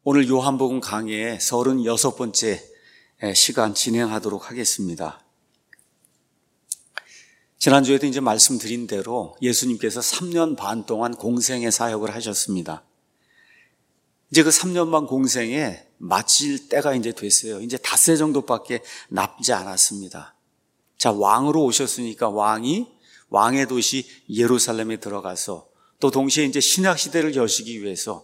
오늘 요한복음 강의의 36번째 시간 진행하도록 하겠습니다. 지난주에도 이제 말씀드린 대로 예수님께서 3년 반 동안 공생의 사역을 하셨습니다. 이제 그 3년 반 공생에 마칠 때가 이제 됐어요. 이제 닷새 정도밖에 남지 않았습니다. 자, 왕으로 오셨으니까 왕의 도시 예루살렘에 들어가서 또 동시에 이제 신약 시대를 여시기 위해서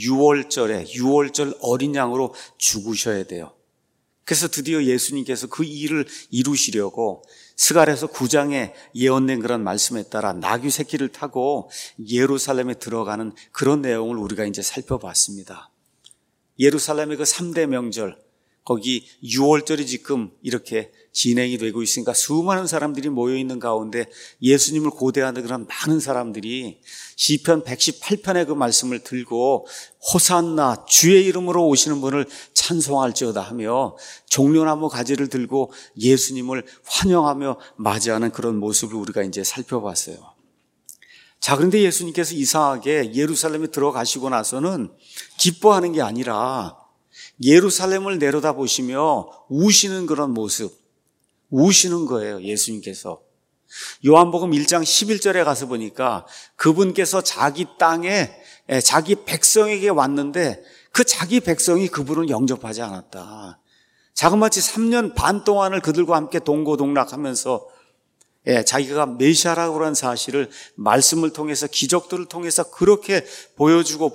6월절 어린 양으로 죽으셔야 돼요. 그래서 드디어 예수님께서 그 일을 이루시려고 스가랴서 9장에 예언된 그런 말씀에 따라 나귀 새끼를 타고 예루살렘에 들어가는 그런 내용을 우리가 이제 살펴봤습니다. 예루살렘의 그 3대 명절, 거기 6월절이 지금 이렇게 진행이 되고 있으니까 수많은 사람들이 모여있는 가운데 예수님을 고대하는 그런 많은 사람들이 시편 118편의 그 말씀을 들고 호산나 주의 이름으로 오시는 분을 찬송할지어다 하며 종려나무 가지를 들고 예수님을 환영하며 맞이하는 그런 모습을 우리가 이제 살펴봤어요. 자, 그런데 예수님께서 이상하게 예루살렘에 들어가시고 나서는 기뻐하는 게 아니라 예루살렘을 내려다보시며 우시는 그런 모습, 우시는 거예요, 예수님께서. 요한복음 1장 11절에 가서 보니까 그분께서 자기 땅에 자기 백성에게 왔는데 그 자기 백성이 그분을 영접하지 않았다. 자그마치 3년 반 동안을 그들과 함께 동고동락하면서 자기가 메시아라고 하는 사실을 말씀을 통해서 기적들을 통해서 그렇게 보여주고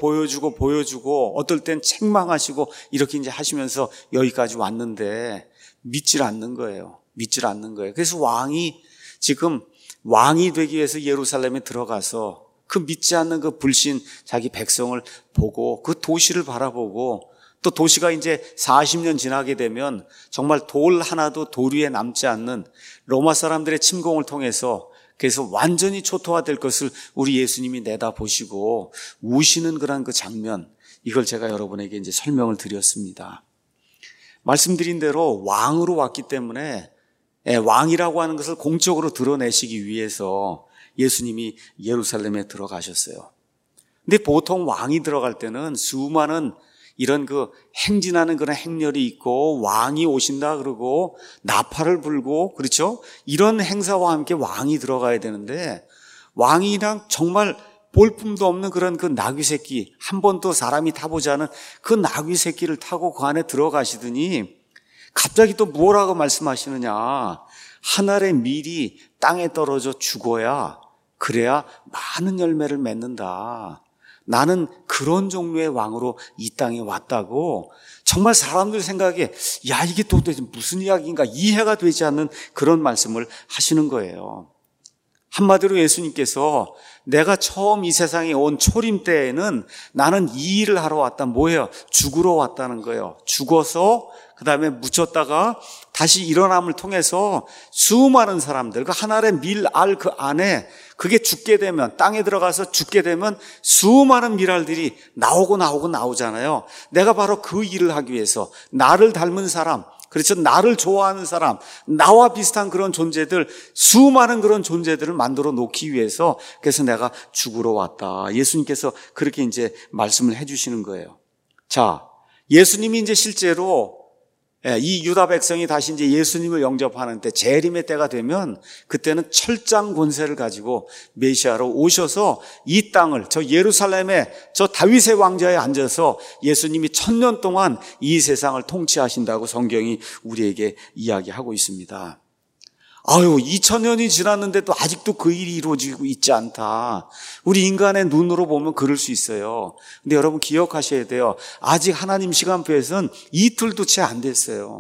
어떨 땐 책망하시고 이렇게 이제 하시면서 여기까지 왔는데 믿질 않는 거예요. 그래서 지금 왕이 되기 위해서 예루살렘에 들어가서 그 믿지 않는 그 불신 자기 백성을 보고 그 도시를 바라보고 또 도시가 이제 40년 지나게 되면 정말 돌 하나도 돌 위에 남지 않는 로마 사람들의 침공을 통해서 그래서 완전히 초토화될 것을 우리 예수님이 내다보시고 우시는 그런 그 장면, 이걸 제가 여러분에게 이제 설명을 드렸습니다. 말씀드린 대로 왕으로 왔기 때문에 왕이라고 하는 것을 공적으로 드러내시기 위해서 예수님이 예루살렘에 들어가셨어요. 근데 보통 왕이 들어갈 때는 수많은 이런 그 행진하는 그런 행렬이 있고 왕이 오신다 그러고 나팔을 불고 그렇죠? 이런 행사와 함께 왕이 들어가야 되는데 왕이랑 정말 볼품도 없는 그런 그 나귀 새끼, 한 번도 사람이 타보지 않은 그 나귀 새끼를 타고 그 안에 들어가시더니 갑자기 또 뭐라고 말씀하시느냐. 한 알의 밀이 땅에 떨어져 죽어야 그래야 많은 열매를 맺는다. 나는 그런 종류의 왕으로 이 땅에 왔다고 정말 사람들 생각에 야 이게 도대체 무슨 이야기인가 이해가 되지 않는 그런 말씀을 하시는 거예요. 한마디로 예수님께서 내가 처음 이 세상에 온 초림 때에는 나는 이 일을 하러 왔다. 뭐예요? 죽으러 왔다는 거예요. 죽어서 그 다음에 묻혔다가 다시 일어남을 통해서 수많은 사람들, 그 한 알의 밀알 그 안에 그게 죽게 되면, 땅에 들어가서 죽게 되면 수많은 밀알들이 나오잖아요. 내가 바로 그 일을 하기 위해서 나를 닮은 사람, 그렇죠. 나를 좋아하는 사람, 나와 비슷한 그런 존재들, 수많은 그런 존재들을 만들어 놓기 위해서 그래서 내가 죽으러 왔다. 예수님께서 그렇게 이제 말씀을 해주시는 거예요. 자, 예수님이 이제 실제로 이 유다 백성이 다시 이제 예수님을 영접하는 때 재림의 때가 되면 그때는 철장 권세를 가지고 메시아로 오셔서 이 땅을 저 예루살렘에 저 다윗의 왕좌에 앉아서 예수님이 1000년 동안 이 세상을 통치하신다고 성경이 우리에게 이야기하고 있습니다. 2000년이 지났는데도 아직도 그 일이 이루어지고 있지 않다. 우리 인간의 눈으로 보면 그럴 수 있어요. 근데 여러분 기억하셔야 돼요. 아직 하나님 시간표에서는 이틀도 채 안 됐어요.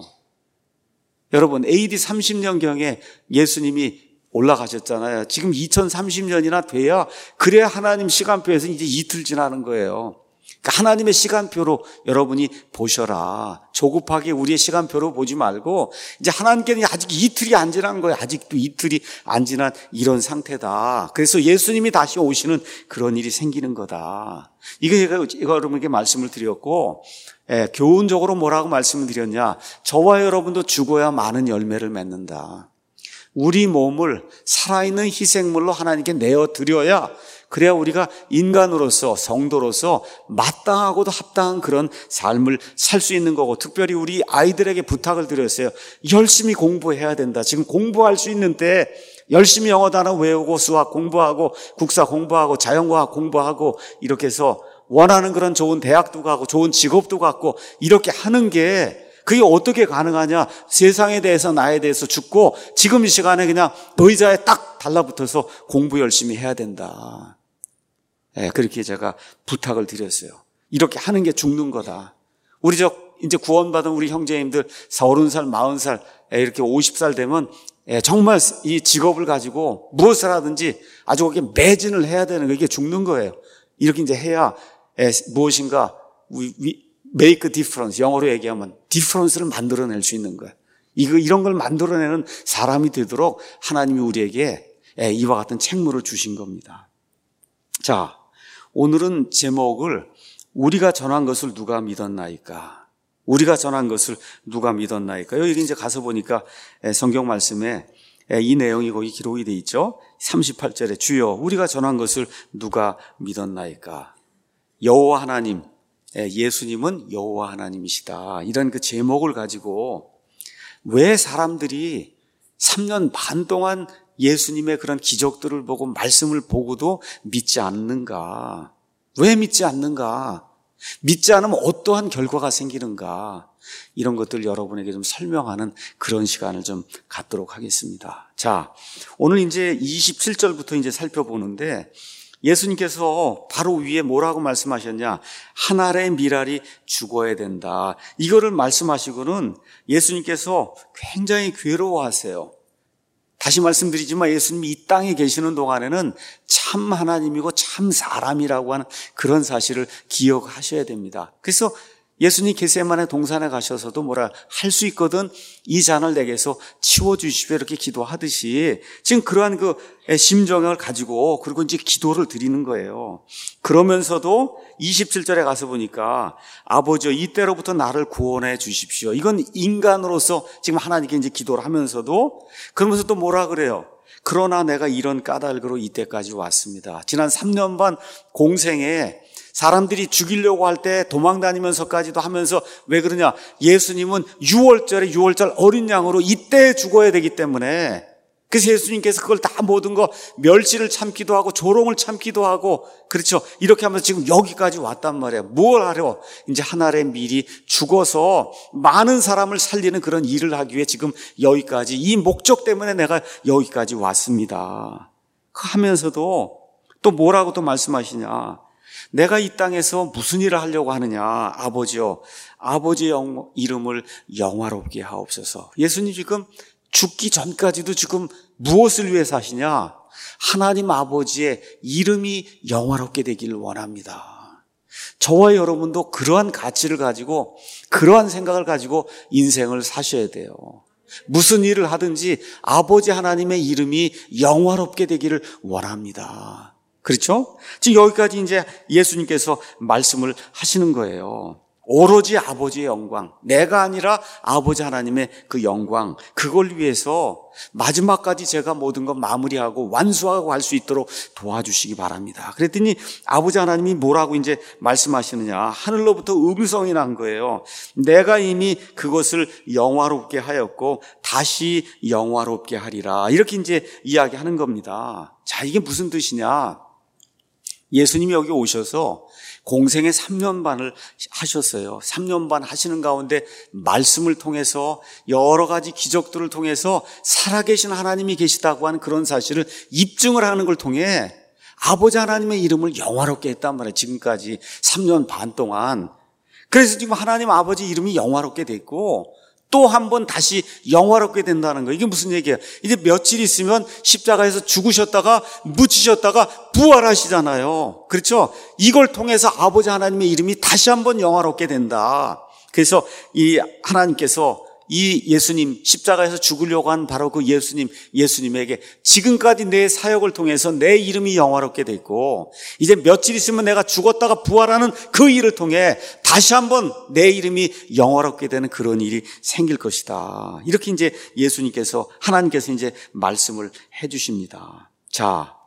여러분 AD 30년경에 예수님이 올라가셨잖아요. 지금 2030년이나 돼야 그래야 하나님 시간표에서 이제 이틀 지나는 거예요. 그러니까 하나님의 시간표로 여러분이 보셔라. 조급하게 우리의 시간표로 보지 말고 이제 하나님께는 아직 이틀이 안 지난 거예요. 아직도 이틀이 안 지난 이런 상태다. 그래서 예수님이 다시 오시는 그런 일이 생기는 거다. 이거 여러분에게 말씀을 드렸고 교훈적으로 뭐라고 말씀을 드렸냐. 저와 여러분도 죽어야 많은 열매를 맺는다. 우리 몸을 살아있는 희생물로 하나님께 내어드려야 그래야 우리가 인간으로서, 성도로서 마땅하고도 합당한 그런 삶을 살 수 있는 거고, 특별히 우리 아이들에게 부탁을 드렸어요. 열심히 공부해야 된다. 지금 공부할 수 있는 때 열심히 영어 단어 외우고 수학 공부하고 국사 공부하고 자연과학 공부하고 이렇게 해서 원하는 그런 좋은 대학도 가고 좋은 직업도 갖고 이렇게 하는 게, 그게 어떻게 가능하냐? 세상에 대해서, 나에 대해서 죽고 지금 이 시간에 그냥 의자에 딱 달라붙어서 공부 열심히 해야 된다. 그렇게 제가 부탁을 드렸어요. 이렇게 하는 게 죽는 거다. 우리 이제 구원받은 우리 형제님들 30살, 40살, 이렇게 50살 되면 정말 이 직업을 가지고 무엇을 하든지 아주 그렇게 매진을 해야 되는 거, 이게 죽는 거예요. 이렇게 이제 해야 무엇인가 make a difference, 영어로 얘기하면 difference를 만들어낼 수 있는 거예요. 이런 걸 만들어내는 사람이 되도록 하나님이 우리에게 이와 같은 책무를 주신 겁니다. 자, 오늘은 제목을 우리가 전한 것을 누가 믿었나이까? 우리가 전한 것을 누가 믿었나이까? 여기 이제 가서 보니까 성경 말씀에 이 내용이 거기 기록이 돼 있죠. 38절에 주여 우리가 전한 것을 누가 믿었나이까? 여호와 하나님, 예수님은 여호와 하나님이시다. 이런 그 제목을 가지고 왜 사람들이 3년 반 동안 예수님의 그런 기적들을 보고 말씀을 보고도 믿지 않는가? 왜 믿지 않는가? 믿지 않으면 어떠한 결과가 생기는가? 이런 것들 여러분에게 좀 설명하는 그런 시간을 좀 갖도록 하겠습니다. 자, 오늘 이제 27절부터 이제 살펴보는데, 예수님께서 바로 위에 뭐라고 말씀하셨냐? 한 알의 밀알이 죽어야 된다. 이거를 말씀하시고는 예수님께서 굉장히 괴로워하세요. 다시 말씀드리지만 예수님이 이 땅에 계시는 동안에는 참 하나님이고 참 사람이라고 하는 그런 사실을 기억하셔야 됩니다. 그래서 예수님 겟세마네 동산에 가셔서도 뭐라 할 수 있거든 이 잔을 내게서 치워주십시오 이렇게 기도하듯이 지금 그러한 그 심정을 가지고 그리고 이제 기도를 드리는 거예요. 그러면서도 27절에 가서 보니까 아버지여 이때로부터 나를 구원해 주십시오. 이건 인간으로서 지금 하나님께 이제 기도를 하면서도 그러면서 또 뭐라 그래요? 그러나 내가 이런 까닭으로 이때까지 왔습니다. 지난 3년 반 공생에 사람들이 죽이려고 할 때 도망다니면서까지도 하면서 왜 그러냐? 예수님은 6월절 어린 양으로 이때 죽어야 되기 때문에 그래서 예수님께서 그걸 다 모든 거 멸시를 참기도 하고 조롱을 참기도 하고 그렇죠. 이렇게 하면서 지금 여기까지 왔단 말이에요. 뭘 하려? 이제 한 알의 밀이 죽어서 많은 사람을 살리는 그런 일을 하기 위해 지금 여기까지 이 목적 때문에 내가 여기까지 왔습니다. 하면서도 또 뭐라고 또 말씀하시냐? 내가 이 땅에서 무슨 일을 하려고 하느냐? 아버지여, 아버지의 이름을 영화롭게 하옵소서. 예수님 지금 죽기 전까지도 지금 무엇을 위해서 하시냐? 하나님 아버지의 이름이 영화롭게 되기를 원합니다. 저와 여러분도 그러한 가치를 가지고 그러한 생각을 가지고 인생을 사셔야 돼요. 무슨 일을 하든지 아버지 하나님의 이름이 영화롭게 되기를 원합니다. 그렇죠? 지금 여기까지 이제 예수님께서 말씀을 하시는 거예요. 오로지 아버지의 영광, 내가 아니라 아버지 하나님의 그 영광, 그걸 위해서 마지막까지 제가 모든 것 마무리하고 완수하고 할 수 있도록 도와주시기 바랍니다. 그랬더니 아버지 하나님이 뭐라고 이제 말씀하시느냐? 하늘로부터 음성이 난 거예요. 내가 이미 그것을 영화롭게 하였고 다시 영화롭게 하리라. 이렇게 이제 이야기하는 겁니다. 자, 이게 무슨 뜻이냐? 예수님이 여기 오셔서 공생의 3년 반을 하셨어요. 3년 반 하시는 가운데 말씀을 통해서 여러 가지 기적들을 통해서 살아계신 하나님이 계시다고 하는 그런 사실을 입증을 하는 걸 통해 아버지 하나님의 이름을 영화롭게 했단 말이에요. 지금까지 3년 반 동안. 그래서 지금 하나님 아버지 이름이 영화롭게 됐고 또 한 번 다시 영화롭게 된다는 거예요. 이게 무슨 얘기예요? 이제 며칠 있으면 십자가에서 죽으셨다가 묻히셨다가 부활하시잖아요. 그렇죠? 이걸 통해서 아버지 하나님의 이름이 다시 한 번 영화롭게 된다. 그래서 이 하나님께서 이 예수님 십자가에서 죽으려고 한 바로 그 예수님에게 지금까지 내 사역을 통해서 내 이름이 영화롭게 됐고 이제 며칠 있으면 내가 죽었다가 부활하는 그 일을 통해 다시 한번 내 이름이 영화롭게 되는 그런 일이 생길 것이다. 이렇게 이제 예수님께서 하나님께서 이제 말씀을 해 주십니다. 자,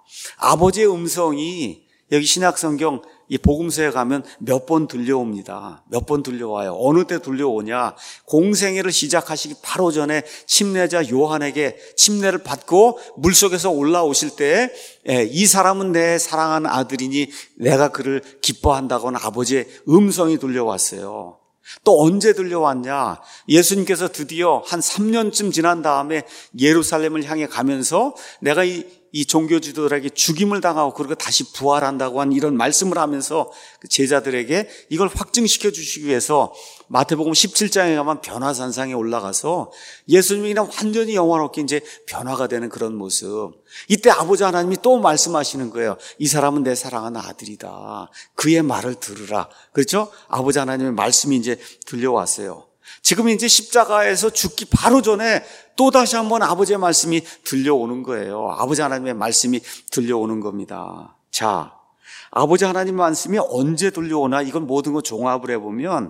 아버지의 음성이 여기 신약성경 이 복음서에 가면 몇 번 들려옵니다. 몇 번 들려와요. 어느 때 들려오냐? 공생애를 시작하시기 바로 전에 침례자 요한에게 침례를 받고 물속에서 올라오실 때 이 사람은 내 사랑하는 아들이니 내가 그를 기뻐한다고는 아버지의 음성이 들려왔어요. 또 언제 들려왔냐? 예수님께서 드디어 한 3년쯤 지난 다음에 예루살렘을 향해 가면서 내가 이 종교 지도자들에게 죽임을 당하고 그리고 다시 부활한다고 한 이런 말씀을 하면서 제자들에게 이걸 확증시켜 주시기 위해서 마태복음 17장에 가면 변화산상에 올라가서 예수님이 그냥 완전히 영원롭게 이제 변화가 되는 그런 모습. 이때 아버지 하나님이 또 말씀하시는 거예요. 이 사람은 내 사랑하는 아들이다. 그의 말을 들으라. 그렇죠? 아버지 하나님의 말씀이 이제 들려왔어요. 지금 이제 십자가에서 죽기 바로 전에 또다시 한번 아버지의 말씀이 들려오는 거예요. 아버지 하나님의 말씀이 들려오는 겁니다. 자, 아버지 하나님의 말씀이 언제 들려오나 이건 모든 거 종합을 해보면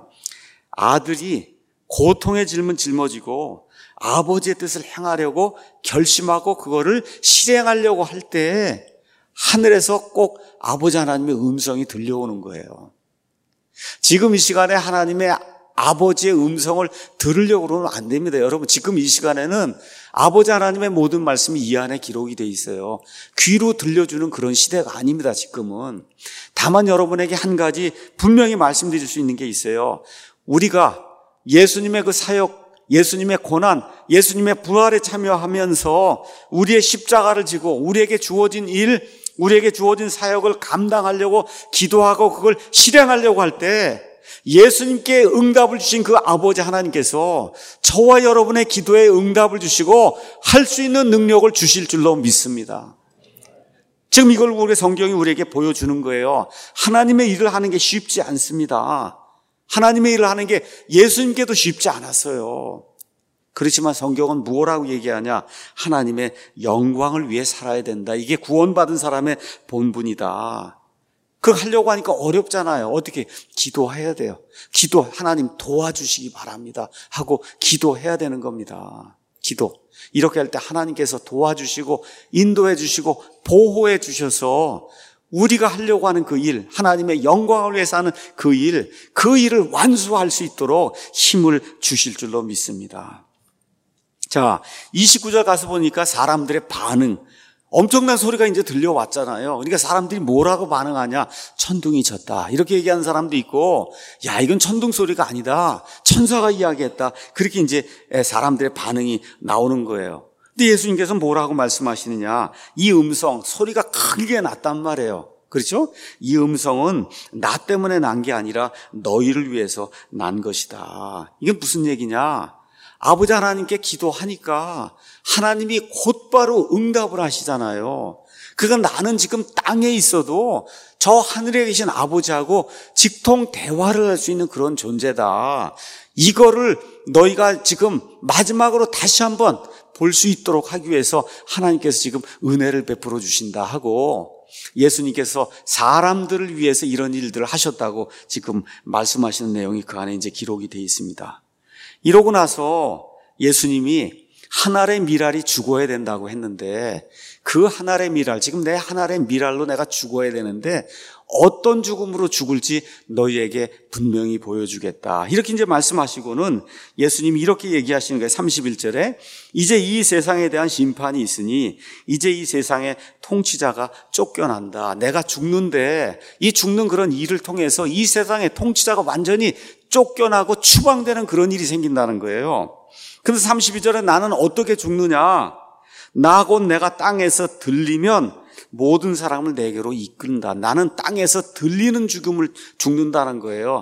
아들이 고통의 짊은 짊어지고 아버지의 뜻을 행하려고 결심하고 그거를 실행하려고 할 때 하늘에서 꼭 아버지 하나님의 음성이 들려오는 거예요. 지금 이 시간에 하나님의 아버지의 음성을 들으려고 그러면 안 됩니다. 여러분, 지금 이 시간에는 아버지 하나님의 모든 말씀이 이 안에 기록이 돼 있어요. 귀로 들려주는 그런 시대가 아닙니다, 지금은. 다만 여러분에게 한 가지 분명히 말씀드릴 수 있는 게 있어요. 우리가 예수님의 그 사역, 예수님의 고난, 예수님의 부활에 참여하면서 우리의 십자가를 지고 우리에게 주어진 일, 우리에게 주어진 사역을 감당하려고 기도하고 그걸 실행하려고 할 때 예수님께 응답을 주신 그 아버지 하나님께서 저와 여러분의 기도에 응답을 주시고 할 수 있는 능력을 주실 줄로 믿습니다. 지금 이걸 우리 성경이 우리에게 보여주는 거예요. 하나님의 일을 하는 게 쉽지 않습니다. 하나님의 일을 하는 게 예수님께도 쉽지 않았어요. 그렇지만 성경은 무엇라고 얘기하냐? 하나님의 영광을 위해 살아야 된다. 이게 구원받은 사람의 본분이다. 그걸 하려고 하니까 어렵잖아요. 어떻게? 기도해야 돼요. 기도, 하나님 도와주시기 바랍니다 하고 기도해야 되는 겁니다. 기도. 이렇게 할 때 하나님께서 도와주시고 인도해 주시고 보호해 주셔서 우리가 하려고 하는 그 일, 하나님의 영광을 위해서 하는 그 일을 완수할 수 있도록 힘을 주실 줄로 믿습니다. 자, 29절 가서 보니까 사람들의 반응, 엄청난 소리가 이제 들려왔잖아요. 그러니까 사람들이 뭐라고 반응하냐? 천둥이 쳤다. 이렇게 얘기하는 사람도 있고, 야, 이건 천둥 소리가 아니다. 천사가 이야기했다. 그렇게 이제 사람들의 반응이 나오는 거예요. 근데 예수님께서 뭐라고 말씀하시느냐? 이 음성, 소리가 크게 났단 말이에요. 그렇죠? 이 음성은 나 때문에 난 게 아니라 너희를 위해서 난 것이다. 이게 무슨 얘기냐? 아버지 하나님께 기도하니까 하나님이 곧바로 응답을 하시잖아요. 그건 나는 지금 땅에 있어도 저 하늘에 계신 아버지하고 직통 대화를 할 수 있는 그런 존재다. 이거를 너희가 지금 마지막으로 다시 한번 볼 수 있도록 하기 위해서 하나님께서 지금 은혜를 베풀어 주신다 하고 예수님께서 사람들을 위해서 이런 일들을 하셨다고 지금 말씀하시는 내용이 그 안에 이제 기록이 되어 있습니다. 이러고 나서 예수님이 한 알의 밀알이 죽어야 된다고 했는데 그 한 알의 밀알, 지금 내 한 알의 밀알로 내가 죽어야 되는데 어떤 죽음으로 죽을지 너희에게 분명히 보여주겠다. 이렇게 이제 말씀하시고는 예수님이 이렇게 얘기하시는 거예요. 31절에 이제 이 세상에 대한 심판이 있으니 이제 이 세상의 통치자가 쫓겨난다. 내가 죽는데 이 죽는 그런 일을 통해서 이 세상의 통치자가 완전히 쫓겨나고 추방되는 그런 일이 생긴다는 거예요. 그래서 32절에 나는 어떻게 죽느냐? 나 곧 내가 땅에서 들리면 모든 사람을 내게로 이끈다. 나는 땅에서 들리는 죽음을 죽는다는 거예요.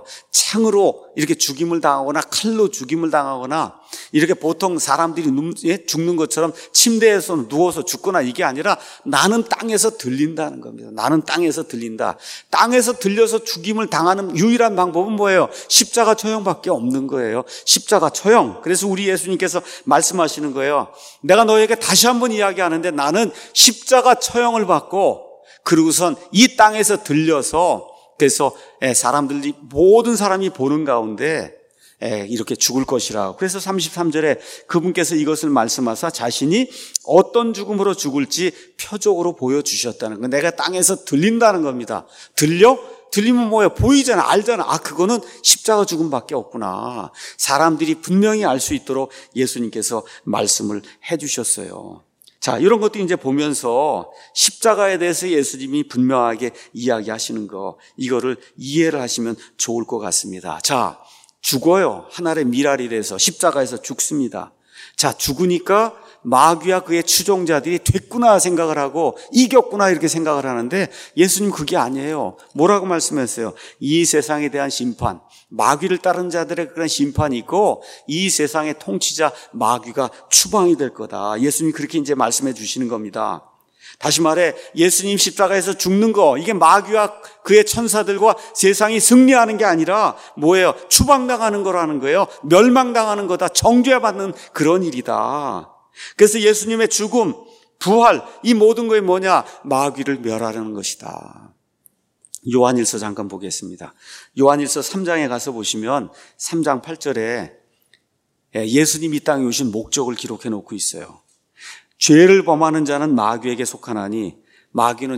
창으로 이렇게 죽임을 당하거나 칼로 죽임을 당하거나 이렇게 보통 사람들이 죽는 것처럼 침대에서 누워서 죽거나 이게 아니라 나는 땅에서 들린다는 겁니다. 나는 땅에서 들린다. 땅에서 들려서 죽임을 당하는 유일한 방법은 뭐예요? 십자가 처형밖에 없는 거예요. 십자가 처형. 그래서 우리 예수님께서 말씀하시는 거예요. 내가 너에게 다시 한번 이야기하는데 나는 십자가 처형을 받고 그리고선 이 땅에서 들려서 그래서 사람들이 모든 사람이 보는 가운데 이렇게 죽을 것이라. 그래서 33절에 그분께서 이것을 말씀하사 자신이 어떤 죽음으로 죽을지 표적으로 보여주셨다는 거. 내가 땅에서 들린다는 겁니다. 들리면 뭐예요? 보이잖아, 알잖아. 그거는 십자가 죽음밖에 없구나. 사람들이 분명히 알 수 있도록 예수님께서 말씀을 해주셨어요. 자, 이런 것도 이제 보면서 십자가에 대해서 예수님이 분명하게 이야기하시는 거, 이거를 이해를 하시면 좋을 것 같습니다. 자, 죽어요. 하늘의 미랄이 돼서 십자가에서 죽습니다. 자, 죽으니까 마귀와 그의 추종자들이 됐구나 생각을 하고 이겼구나 이렇게 생각을 하는데 예수님 그게 아니에요. 뭐라고 말씀했어요? 이 세상에 대한 심판, 마귀를 따른 자들의 그런 심판이 있고 이 세상의 통치자 마귀가 추방이 될 거다. 예수님 그렇게 이제 말씀해 주시는 겁니다. 다시 말해 예수님 십자가에서 죽는 거, 이게 마귀와 그의 천사들과 세상이 승리하는 게 아니라 뭐예요? 추방당하는 거라는 거예요. 멸망당하는 거다. 정죄받는 그런 일이다. 그래서 예수님의 죽음, 부활, 이 모든 것이 뭐냐? 마귀를 멸하려는 것이다. 요한일서 잠깐 보겠습니다. 요한일서 3장에 가서 보시면 3장 8절에 예수님이 이 땅에 오신 목적을 기록해 놓고 있어요. 죄를 범하는 자는 마귀에게 속하나니 마귀는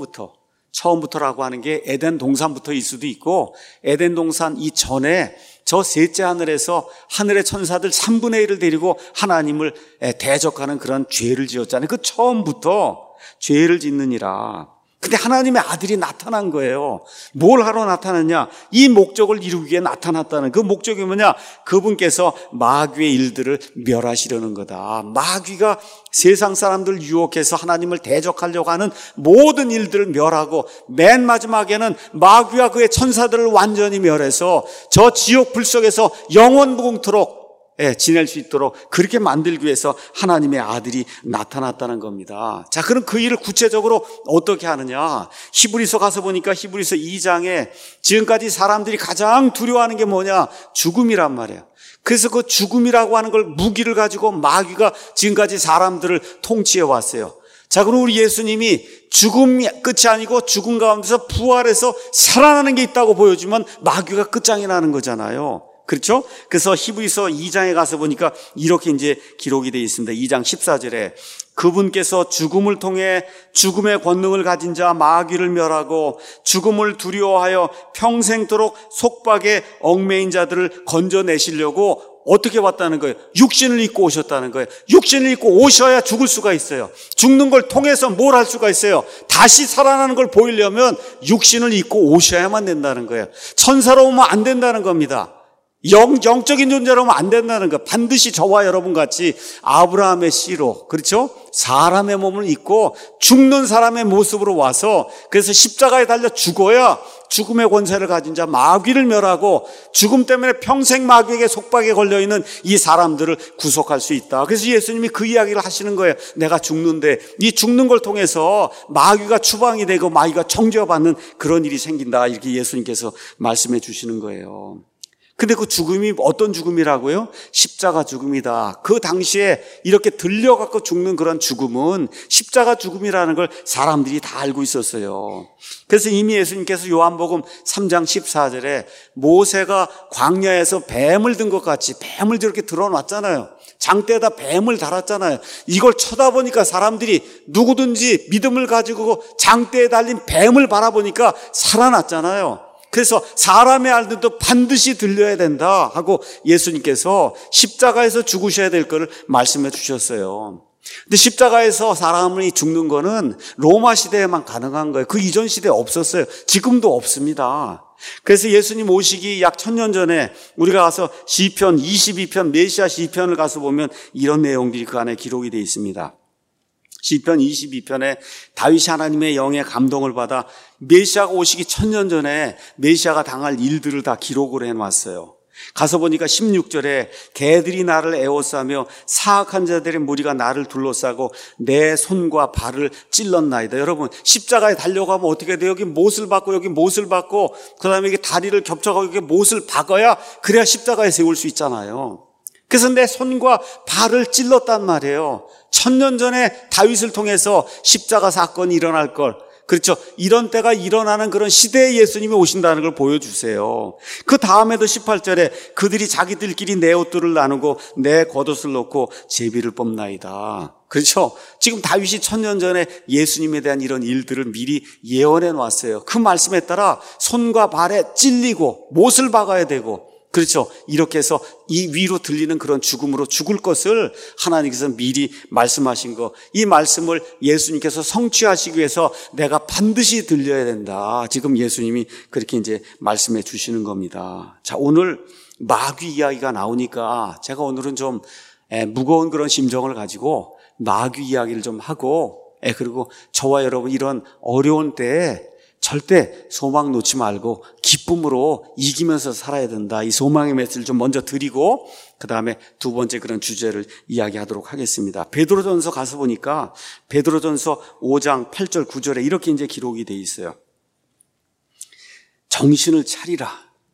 처음부터라고 하는 게 에덴 동산부터일 수도 있고 에덴 동산 이전에 저 셋째 하늘에서 하늘의 천사들 3분의 1을 데리고 하나님을 대적하는 그런 죄를 지었잖아요. 그 처음부터 죄를 짓느니라. 근데 하나님의 아들이 나타난 거예요. 뭘 하러 나타났냐? 이 목적을 이루기 위해 나타났다는 그 목적이 뭐냐? 그분께서 마귀의 일들을 멸하시려는 거다. 마귀가 세상 사람들 유혹해서 하나님을 대적하려고 하는 모든 일들을 멸하고 맨 마지막에는 마귀와 그의 천사들을 완전히 멸해서 저 지옥 불 속에서 영원무궁토록 지낼 수 있도록 그렇게 만들기 위해서 하나님의 아들이 나타났다는 겁니다. 자, 그럼 그 일을 구체적으로 어떻게 하느냐? 히브리서 가서 보니까 히브리서 2장에 지금까지 사람들이 가장 두려워하는 게 뭐냐? 죽음이란 말이에요. 그래서 그 죽음이라고 하는 걸 무기를 가지고 마귀가 지금까지 사람들을 통치해 왔어요. 자, 그럼 우리 예수님이 죽음이 끝이 아니고 죽음 가운데서 부활해서 살아나는 게 있다고 보여주면 마귀가 끝장이 나는 거잖아요. 그렇죠? 그래서 히브리서 2장에 가서 보니까 이렇게 이제 기록이 되어 있습니다. 2장 14절에 그분께서 죽음을 통해 죽음의 권능을 가진 자 마귀를 멸하고 죽음을 두려워하여 평생토록 속박에 얽매인 자들을 건져내시려고 어떻게 왔다는 거예요? 육신을 입고 오셨다는 거예요. 육신을 입고 오셔야 죽을 수가 있어요. 죽는 걸 통해서 뭘 할 수가 있어요? 다시 살아나는 걸 보이려면 육신을 입고 오셔야만 된다는 거예요. 천사로 오면 안 된다는 겁니다. 영적인 존재로 하면 안 된다는 거. 반드시 저와 여러분 같이 아브라함의 씨로, 그렇죠? 사람의 몸을 입고 죽는 사람의 모습으로 와서 그래서 십자가에 달려 죽어야 죽음의 권세를 가진 자 마귀를 멸하고 죽음 때문에 평생 마귀에게 속박에 걸려있는 이 사람들을 구속할 수 있다. 그래서 예수님이 그 이야기를 하시는 거예요. 내가 죽는데 이 죽는 걸 통해서 마귀가 추방이 되고 마귀가 정죄받는 그런 일이 생긴다. 이렇게 예수님께서 말씀해 주시는 거예요. 근데 그 죽음이 어떤 죽음이라고요? 십자가 죽음이다. 그 당시에 이렇게 들려갖고 죽는 그런 죽음은 십자가 죽음이라는 걸 사람들이 다 알고 있었어요. 그래서 이미 예수님께서 요한복음 3장 14절에 모세가 광야에서 뱀을 든 것 같이 뱀을 저렇게 드러놨잖아요. 장대에다 뱀을 달았잖아요. 이걸 쳐다보니까 사람들이 누구든지 믿음을 가지고 장대에 달린 뱀을 바라보니까 살아났잖아요. 그래서 사람의 알들도 반드시 들려야 된다 하고 예수님께서 십자가에서 죽으셔야 될 것을 말씀해 주셨어요. 근데 십자가에서 사람이 죽는 거는 로마 시대에만 가능한 거예요. 그 이전 시대에 없었어요. 지금도 없습니다. 그래서 예수님 오시기 약 1000년 전에 우리가 가서 시편 22편 메시아 시편을 가서 보면 이런 내용들이 그 안에 기록이 되어 있습니다. 시편 22편에 다윗이 하나님의 영의 감동을 받아 메시아가 오시기 1000년 전에 메시아가 당할 일들을 다 기록을 해놨어요. 가서 보니까 16절에 개들이 나를 에워싸며 사악한 자들의 무리가 나를 둘러싸고 내 손과 발을 찔렀나이다. 여러분 십자가에 달려가면 어떻게 돼요? 여기 못을 박고 여기 못을 박고 그 다음에 이게 다리를 겹쳐가고 여기 못을 박아야 그래야 십자가에 세울 수 있잖아요. 그래서 내 손과 발을 찔렀단 말이에요. 1000년 전에 다윗을 통해서 십자가 사건이 일어날 걸 그렇죠. 이런 때가 일어나는 그런 시대에 예수님이 오신다는 걸 보여주세요. 그 다음에도 18절에 그들이 자기들끼리 내 옷들을 나누고 내 겉옷을 놓고 제비를 뽑나이다. 그렇죠. 지금 다윗이 1000년 전에 예수님에 대한 이런 일들을 미리 예언해 놨어요. 그 말씀에 따라 손과 발에 찔리고 못을 박아야 되고, 그렇죠. 이렇게 해서 이 위로 들리는 그런 죽음으로 죽을 것을 하나님께서 미리 말씀하신 거, 이 말씀을 예수님께서 성취하시기 위해서 내가 반드시 들려야 된다. 지금 예수님이 그렇게 이제 말씀해 주시는 겁니다. 자, 오늘 마귀 이야기가 나오니까 제가 오늘은 좀 무거운 그런 심정을 가지고 마귀 이야기를 좀 하고, 그리고 저와 여러분 이런 어려운 때에 절대 소망 놓지 말고 기쁨으로 이기면서 살아야 된다. 이 소망의 메시지를 좀 먼저 드리고 그 다음에 두 번째 그런 주제를 이야기하도록 하겠습니다. 베드로전서 가서 보니까 베드로전서 5장 8절 9절에 이렇게 이제 기록이 돼 있어요. 정신을 차리라.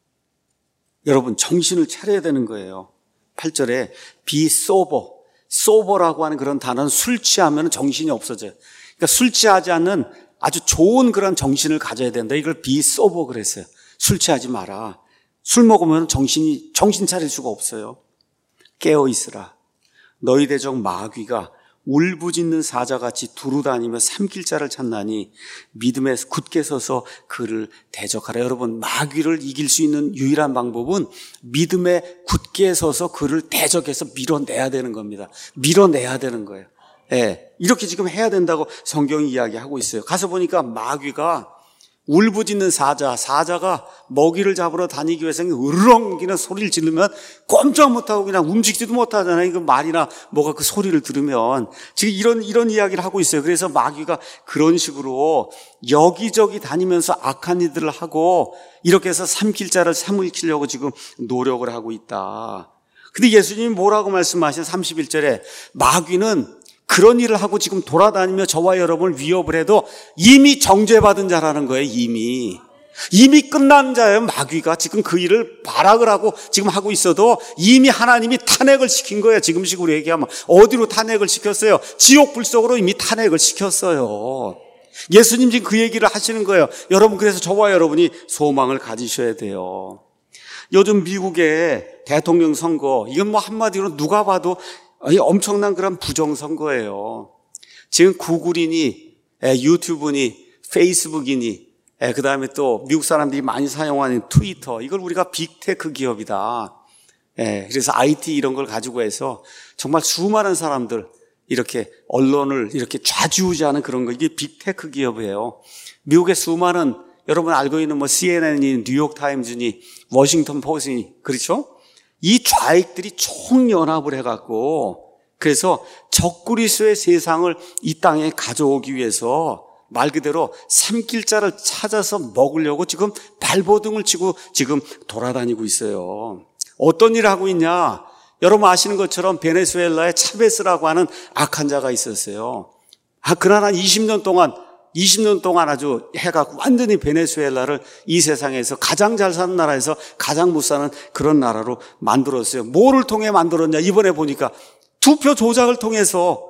여러분 정신을 차려야 되는 거예요. 8절에 be sober. sober라고 하는 그런 단어는 술 취하면 정신이 없어져요. 그러니까 술 취하지 않는 아주 좋은 그런 정신을 가져야 된다. 이걸 be sober 그랬어요. 술 취하지 마라. 술 먹으면 정신 차릴 수가 없어요. 깨어 있으라. 너희 대적 마귀가 울부짖는 사자같이 두루다니며 삼킬 자를 찾나니 믿음에 굳게 서서 그를 대적하라. 여러분 마귀를 이길 수 있는 유일한 방법은 믿음에 굳게 서서 그를 대적해서 밀어내야 되는 겁니다. 밀어내야 되는 거예요. 이렇게 지금 해야 된다고 성경이 이야기하고 있어요. 가서 보니까 마귀가 울부짖는 사자가 먹이를 잡으러 다니기 위해서 으르렁이는 소리를 지르면 꼼짝 못하고 그냥 움직이지도 못하잖아요. 그 말이나 뭐가 그 소리를 들으면. 지금 이런 이야기를 하고 있어요. 그래서 마귀가 그런 식으로 여기저기 다니면서 악한 일들을 하고 이렇게 해서 삼킬 자를 삼키려고 지금 노력을 하고 있다. 근데 예수님이 뭐라고 말씀하신 31절에 마귀는 그런 일을 하고 지금 돌아다니며 저와 여러분을 위협을 해도 이미 정죄받은 자라는 거예요. 이미 끝난 자예요. 마귀가 지금 그 일을 발악을 하고 지금 하고 있어도 이미 하나님이 탄핵을 시킨 거예요. 지금식으로 얘기하면 어디로 탄핵을 시켰어요? 지옥 불 속으로 이미 탄핵을 시켰어요. 예수님 지금 그 얘기를 하시는 거예요. 여러분 그래서 저와 여러분이 소망을 가지셔야 돼요. 요즘 미국의 대통령 선거, 이건 뭐 한마디로 누가 봐도 엄청난 그런 부정선거예요. 지금 구글이니 유튜브니 페이스북이니 그 다음에 또 미국 사람들이 많이 사용하는 트위터, 이걸 우리가 빅테크 기업이다. 그래서 IT 이런 걸 가지고 해서 정말 수많은 사람들 이렇게 언론을 이렇게 좌지우지하는 그런 거, 이게 빅테크 기업이에요. 미국의 수많은 여러분 알고 있는 뭐 CNN이 뉴욕타임즈니 워싱턴 포스트니 그렇죠? 이 좌익들이 총연합을 해갖고 그래서 적그리스도의 세상을 이 땅에 가져오기 위해서 말 그대로 삼킬 자를 찾아서 먹으려고 지금 발버둥을 치고 지금 돌아다니고 있어요. 어떤 일을 하고 있냐? 여러분 아시는 것처럼 베네수엘라에 차베스라고 하는 악한 자가 있었어요. 그러나 20년 동안 아주 해갖고 완전히 베네수엘라를 이 세상에서 가장 잘 사는 나라에서 가장 못 사는 그런 나라로 만들었어요. 뭐를 통해 만들었냐? 이번에 보니까 투표 조작을 통해서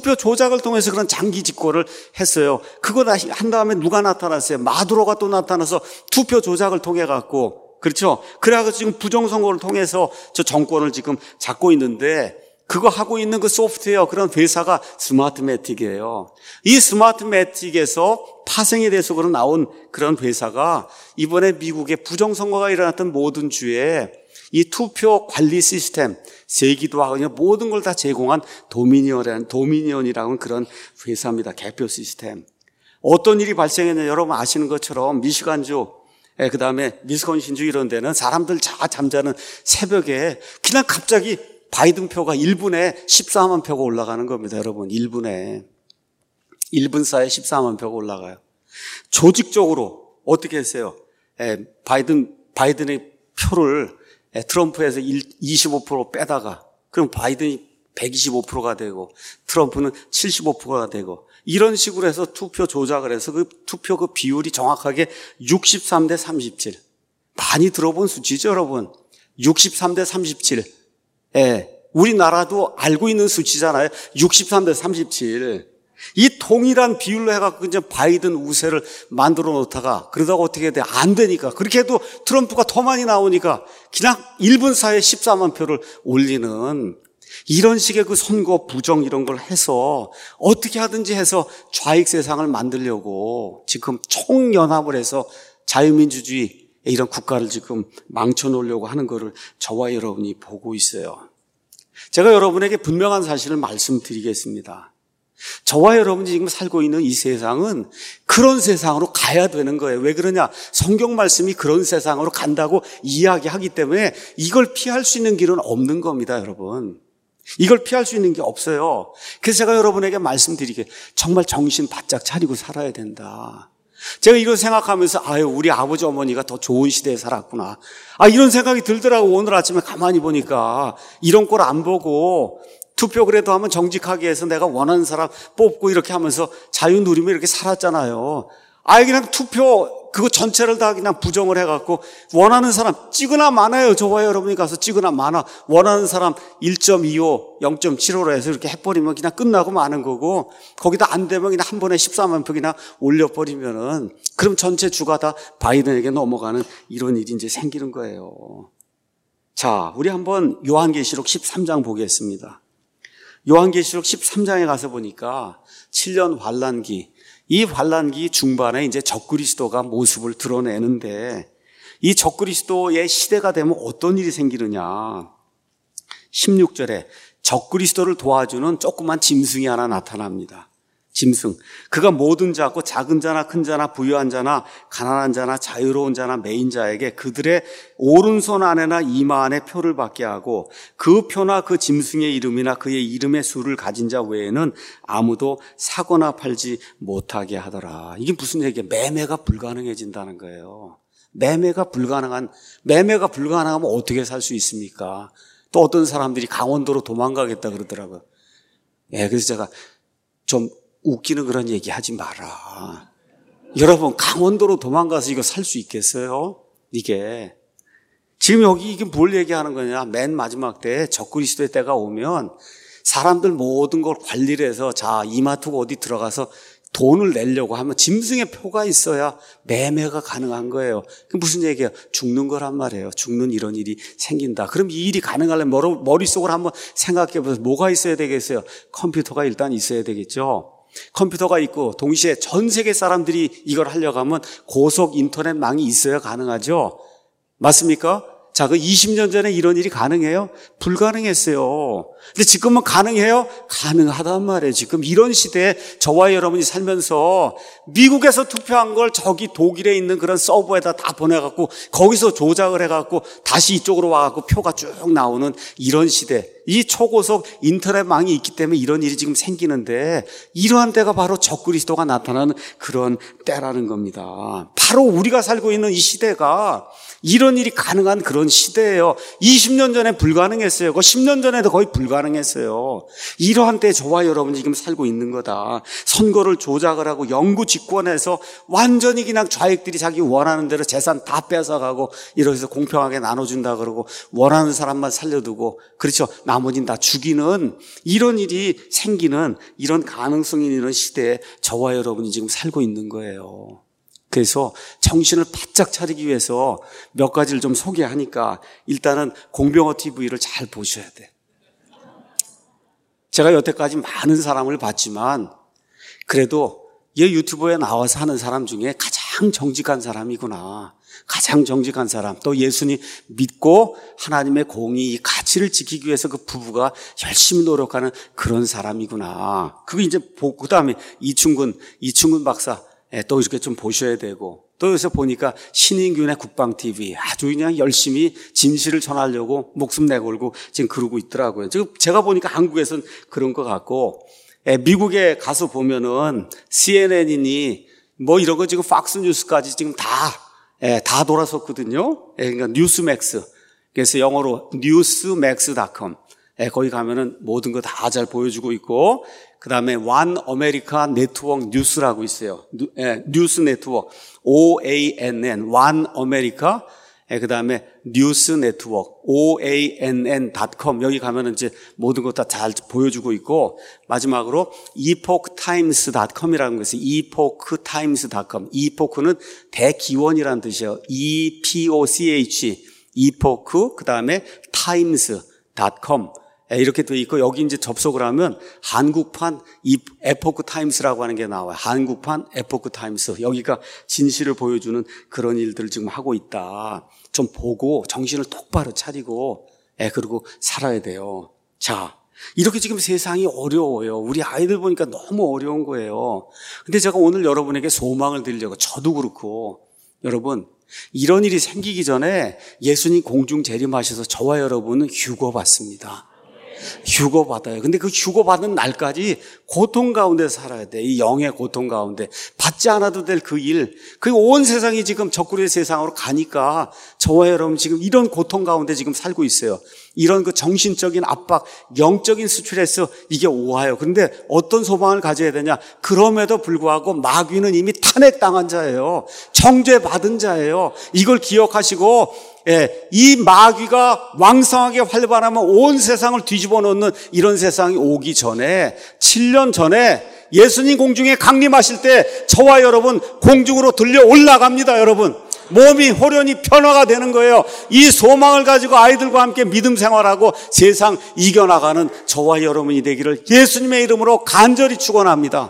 그런 장기 집권을 했어요. 그거 한 다음에 누가 나타났어요? 마두로가 또 나타나서 투표 조작을 통해 갖고, 그렇죠? 그래가지고 지금 부정선거를 통해서 저 정권을 지금 잡고 있는데, 그거 하고 있는 그 소프트웨어, 그런 회사가 스마트매틱이에요. 이 스마트매틱에서 파생이 돼서 그런 나온 그런 회사가 이번에 미국의 부정선거가 일어났던 모든 주에 이 투표 관리 시스템, 세기도 하고 모든 걸 다 제공한 도미니언이라는 그런 회사입니다. 개표 시스템. 어떤 일이 발생했냐? 여러분 아시는 것처럼 미시간주, 그 다음에 미스콘신주 이런 데는 사람들 잠자는 새벽에 그냥 갑자기 바이든 표가 1분에 14만 표가 올라가는 겁니다. 여러분 1분 사이에 14만 표가 올라가요. 조직적으로 어떻게 했어요? 바이든의 표를 트럼프에서 25% 빼다가 그럼 바이든이 125%가 되고 트럼프는 75%가 되고 이런 식으로 해서 투표 조작을 해서 그 투표 그 비율이 정확하게 63대 37. 많이 들어본 수치죠, 여러분. 63대 37. 우리나라도 알고 있는 수치잖아요. 63대 37. 이 동일한 비율로 해갖고 이제 바이든 우세를 만들어 놓다가 그러다가 어떻게 돼? 안 되니까. 그렇게 해도 트럼프가 더 많이 나오니까 그냥 1분 사이에 14만 표를 올리는 이런 식의 그 선거 부정 이런 걸 해서 어떻게 하든지 해서 좌익 세상을 만들려고 지금 총연합을 해서 자유민주주의 이런 국가를 지금 망쳐놓으려고 하는 거를 저와 여러분이 보고 있어요. 제가 여러분에게 분명한 사실을 말씀드리겠습니다. 저와 여러분이 지금 살고 있는 이 세상은 그런 세상으로 가야 되는 거예요. 왜 그러냐? 성경 말씀이 그런 세상으로 간다고 이야기하기 때문에 이걸 피할 수 있는 길은 없는 겁니다, 여러분. 이걸 피할 수 있는 게 없어요. 그래서 제가 여러분에게 말씀드리게 정말 정신 바짝 차리고 살아야 된다. 제가 이런 생각하면서 우리 아버지 어머니가 더 좋은 시대에 살았구나. 이런 생각이 들더라고. 오늘 아침에 가만히 보니까 이런 걸 안 보고 투표 그래도 하면 정직하게 해서 내가 원하는 사람 뽑고 이렇게 하면서 자유 누리며 이렇게 살았잖아요. 그냥 투표 그거 전체를 다 그냥 부정을 해갖고 원하는 사람 찍으나 마나요. 저와 여러분이 가서 찍으나 마나 원하는 사람 1.25, 0.75로 해서 이렇게 해버리면 그냥 끝나고 마는 거고 거기다 안 되면 그냥 한 번에 14만 표기나 올려버리면은 그럼 전체 주가 다 바이든에게 넘어가는 이런 일이 이제 생기는 거예요. 자, 우리 한번 요한계시록 13장 보겠습니다. 요한계시록 13장에 가서 보니까 7년 환란기, 이 환란기 중반에 이제 적그리스도가 모습을 드러내는데 이 적그리스도의 시대가 되면 어떤 일이 생기느냐. 16절에 적그리스도를 도와주는 조그만 짐승이 하나 나타납니다. 짐승. 그가 모든 자고 작은 자나 큰 자나 부유한 자나 가난한 자나 자유로운 자나 매인 자에게 그들의 오른손 안에나 이마 안에 표를 받게 하고 그 표나 그 짐승의 이름이나 그의 이름의 수를 가진 자 외에는 아무도 사거나 팔지 못하게 하더라. 이게 무슨 얘기예요? 매매가 불가능해진다는 거예요. 매매가 불가능하면 어떻게 살 수 있습니까? 또 어떤 사람들이 강원도로 도망가겠다 그러더라고요. 그래서 제가 좀 웃기는 그런 얘기 하지 마라. 여러분, 강원도로 도망가서 이거 살 수 있겠어요? 이게. 지금 여기 이게 뭘 얘기하는 거냐? 맨 마지막 때에 적그리스도의 때가 오면 사람들 모든 걸 관리를 해서 자, 이마트고 어디 들어가서 돈을 내려고 하면 짐승의 표가 있어야 매매가 가능한 거예요. 그 무슨 얘기예요? 죽는 거란 말이에요. 죽는 이런 일이 생긴다. 그럼 이 일이 가능하려면 머릿속으로 한번 생각해 보세요. 뭐가 있어야 되겠어요? 컴퓨터가 일단 있어야 되겠죠. 컴퓨터가 있고 동시에 전 세계 사람들이 이걸 하려고 하면 고속 인터넷망이 있어야 가능하죠. 맞습니까? 자, 그 20년 전에 이런 일이 가능해요? 불가능했어요. 근데 지금은 가능해요? 가능하단 말이에요. 지금 이런 시대에 저와 여러분이 살면서 미국에서 투표한 걸 저기 독일에 있는 그런 서버에다 다 보내갖고 거기서 조작을 해갖고 다시 이쪽으로 와갖고 표가 쭉 나오는 이런 시대. 이 초고속 인터넷망이 있기 때문에 이런 일이 지금 생기는데 이러한 때가 바로 적그리스도가 나타나는 그런 때라는 겁니다. 바로 우리가 살고 있는 이 시대가 이런 일이 가능한 그런 시대예요. 20년 전에 불가능했어요. 10년 전에도 거의 불가능했어요. 이러한 때 저와 여러분이 지금 살고 있는 거다. 선거를 조작을 하고 영구 집권해서 완전히 그냥 좌익들이 자기 원하는 대로 재산 다 뺏어가고 이러면서 공평하게 나눠준다 그러고 원하는 사람만 살려두고 그렇죠. 나머지는 다 죽이는 이런 일이 생기는 이런 가능성이 있는 시대에 저와 여러분이 지금 살고 있는 거예요. 그래서 정신을 바짝 차리기 위해서 몇 가지를 좀 소개하니까 일단은 공병호 TV를 잘 보셔야 돼. 제가 여태까지 많은 사람을 봤지만 그래도 얘 유튜브에 나와서 하는 사람 중에 가장 정직한 사람이구나. 가장 정직한 사람. 또 예수님 믿고 하나님의 공의, 가치를 지키기 위해서 그 부부가 열심히 노력하는 그런 사람이구나. 그거 이제 보고 그다음에 이충근 박사 또 이렇게 좀 보셔야 되고 또 여기서 보니까 신인균의 국방TV 아주 그냥 열심히 진실을 전하려고 목숨 내걸고 지금 그러고 있더라고요. 지금 제가 보니까 한국에서는 그런 것 같고 미국에 가서 보면은 CNN이니 뭐 이런 거 지금 팍스뉴스까지 지금 다 돌아섰거든요. 그러니까 뉴스맥스. 그래서 영어로 newsmax.com. 거기 가면은 모든 거 다 잘 보여주고 있고 그다음에 One America Network 뉴스라고 있어요. 뉴스 네트워크 OANN One America 그 다음에 뉴스 네트워크, OANN.com. 여기 가면은 이제 모든 것 다 잘 보여주고 있고, 마지막으로 epochtimes.com이라는 것이 epochtimes.com. epoch는 대기원이라는 뜻이에요. EPOCH. epoch, 그 다음에 times.com. 이렇게 되어 있고, 여기 이제 접속을 하면 한국판 에포크 타임스라고 하는 게 나와요. 한국판 에포크 타임스. 여기가 진실을 보여주는 그런 일들을 지금 하고 있다. 좀 보고 정신을 똑바로 차리고, 그리고 살아야 돼요. 자, 이렇게 지금 세상이 어려워요. 우리 아이들 보니까 너무 어려운 거예요. 근데 제가 오늘 여러분에게 소망을 드리려고, 저도 그렇고, 여러분, 이런 일이 생기기 전에 예수님 공중 재림하셔서 저와 여러분은 휴거받습니다. 휴거받아요. 근데 그 휴거받는 날까지 고통 가운데 살아야 돼. 이 영의 고통 가운데. 받지 않아도 될 그 일. 그 온 세상이 지금 적그리스도의 세상으로 가니까 저와 여러분 지금 이런 고통 가운데 지금 살고 있어요. 이런 그 정신적인 압박, 영적인 스트레스, 이게 오와요. 그런데 어떤 소망을 가져야 되냐? 그럼에도 불구하고 마귀는 이미 탄핵당한 자예요. 정죄받은 자예요. 이걸 기억하시고, 이 마귀가 왕성하게 활발하면 온 세상을 뒤집어 놓는 이런 세상이 오기 전에, 7년 전에 예수님 공중에 강림하실 때 저와 여러분 공중으로 들려 올라갑니다, 여러분. 몸이 호련히 변화가 되는 거예요. 이 소망을 가지고 아이들과 함께 믿음 생활하고 세상 이겨나가는 저와 여러분이 되기를 예수님의 이름으로 간절히 축원합니다.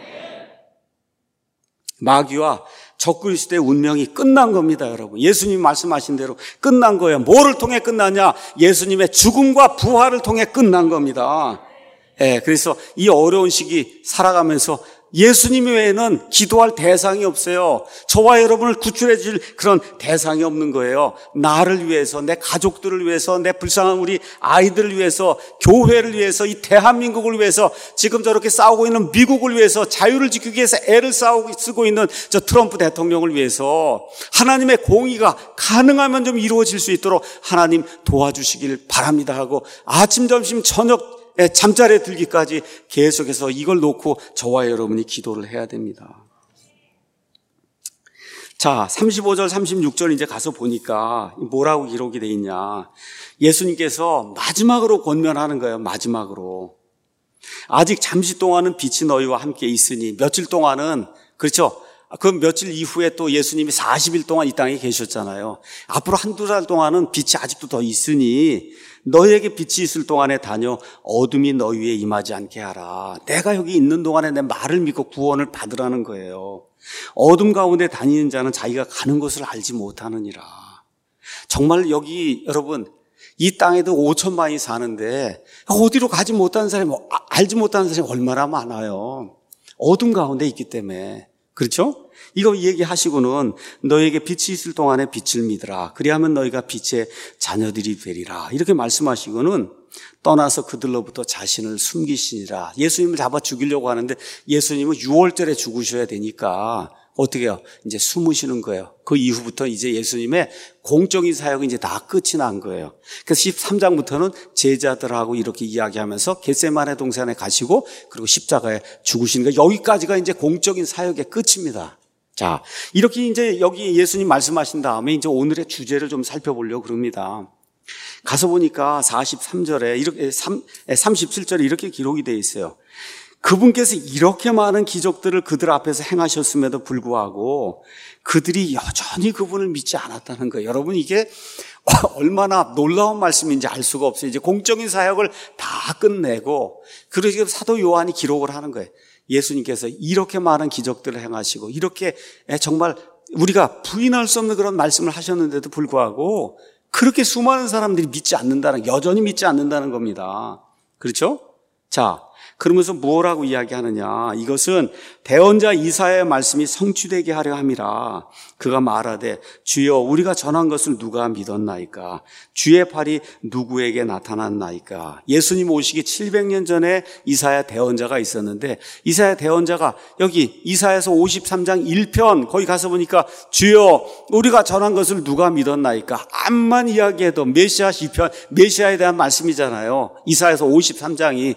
마귀와 적그리스도의 운명이 끝난 겁니다, 여러분. 예수님이 말씀하신 대로 끝난 거예요. 뭐를 통해 끝나냐? 예수님의 죽음과 부활을 통해 끝난 겁니다. 그래서 이 어려운 시기 살아가면서 예수님 외에는 기도할 대상이 없어요. 저와 여러분을 구출해 줄 그런 대상이 없는 거예요. 나를 위해서, 내 가족들을 위해서, 내 불쌍한 우리 아이들을 위해서, 교회를 위해서, 이 대한민국을 위해서, 지금 저렇게 싸우고 있는 미국을 위해서, 자유를 지키기 위해서 애를 쓰고 있는 저 트럼프 대통령을 위해서 하나님의 공의가 가능하면 좀 이루어질 수 있도록 하나님 도와주시길 바랍니다 하고, 아침, 점심, 저녁 잠자리에 들기까지 계속해서 이걸 놓고 저와 여러분이 기도를 해야 됩니다. 자, 35절, 36절 이제 가서 보니까 뭐라고 기록이 돼 있냐. 예수님께서 마지막으로 권면하는 거예요. 마지막으로. 아직 잠시 동안은 빛이 너희와 함께 있으니, 며칠 동안은, 그렇죠? 그 며칠 이후에 또 예수님이 40일 동안 이 땅에 계셨잖아요. 앞으로 한두 달 동안은 빛이 아직도 더 있으니 너희에게 빛이 있을 동안에 다녀 어둠이 너희 위에 임하지 않게 하라. 내가 여기 있는 동안에 내 말을 믿고 구원을 받으라는 거예요. 어둠 가운데 다니는 자는 자기가 가는 곳을 알지 못하느니라. 정말 여기 여러분 이 땅에도 5천만이 사는데 어디로 가지 못하는 사람이, 알지 못하는 사람이 얼마나 많아요. 어둠 가운데 있기 때문에. 그렇죠? 이거 얘기하시고는 너에게 빛이 있을 동안에 빛을 믿으라. 그리하면 너희가 빛의 자녀들이 되리라. 이렇게 말씀하시고는 떠나서 그들로부터 자신을 숨기시니라. 예수님을 잡아 죽이려고 하는데 예수님은 6월절에 죽으셔야 되니까 어떻게 해요? 이제 숨으시는 거예요. 그 이후부터 이제 예수님의 공적인 사역이 이제 다 끝이 난 거예요. 그래서 13장부터는 제자들하고 이렇게 이야기하면서 겟세마네 동산에 가시고 그리고 십자가에 죽으시는 거예요. 여기까지가 이제 공적인 사역의 끝입니다. 자, 이렇게 이제 여기 예수님 말씀하신 다음에 이제 오늘의 주제를 좀 살펴보려고 그럽니다. 가서 보니까 43절에 이렇게 37절에 이렇게 기록이 되어 있어요. 그분께서 이렇게 많은 기적들을 그들 앞에서 행하셨음에도 불구하고 그들이 여전히 그분을 믿지 않았다는 거예요. 여러분 이게 얼마나 놀라운 말씀인지 알 수가 없어요. 이제 공적인 사역을 다 끝내고 그리고 지금 사도 요한이 기록을 하는 거예요. 예수님께서 이렇게 많은 기적들을 행하시고 이렇게 정말 우리가 부인할 수 없는 그런 말씀을 하셨는데도 불구하고 그렇게 수많은 사람들이 믿지 않는다는, 여전히 믿지 않는다는 겁니다. 그렇죠? 자, 그러면서 뭐라고 이야기하느냐. 이것은 대언자 이사야의 말씀이 성취되게 하려 함이라. 그가 말하되 주여 우리가 전한 것을 누가 믿었나이까. 주의 팔이 누구에게 나타났나이까. 예수님 오시기 700년 전에 이사야 대언자가 있었는데 이사야 대언자가 여기 이사야서 53장 1편 거기 가서 보니까 주여 우리가 전한 것을 누가 믿었나이까. 암만 이야기해도 메시아 시편, 메시아에 대한 말씀이잖아요. 이사야서 53장이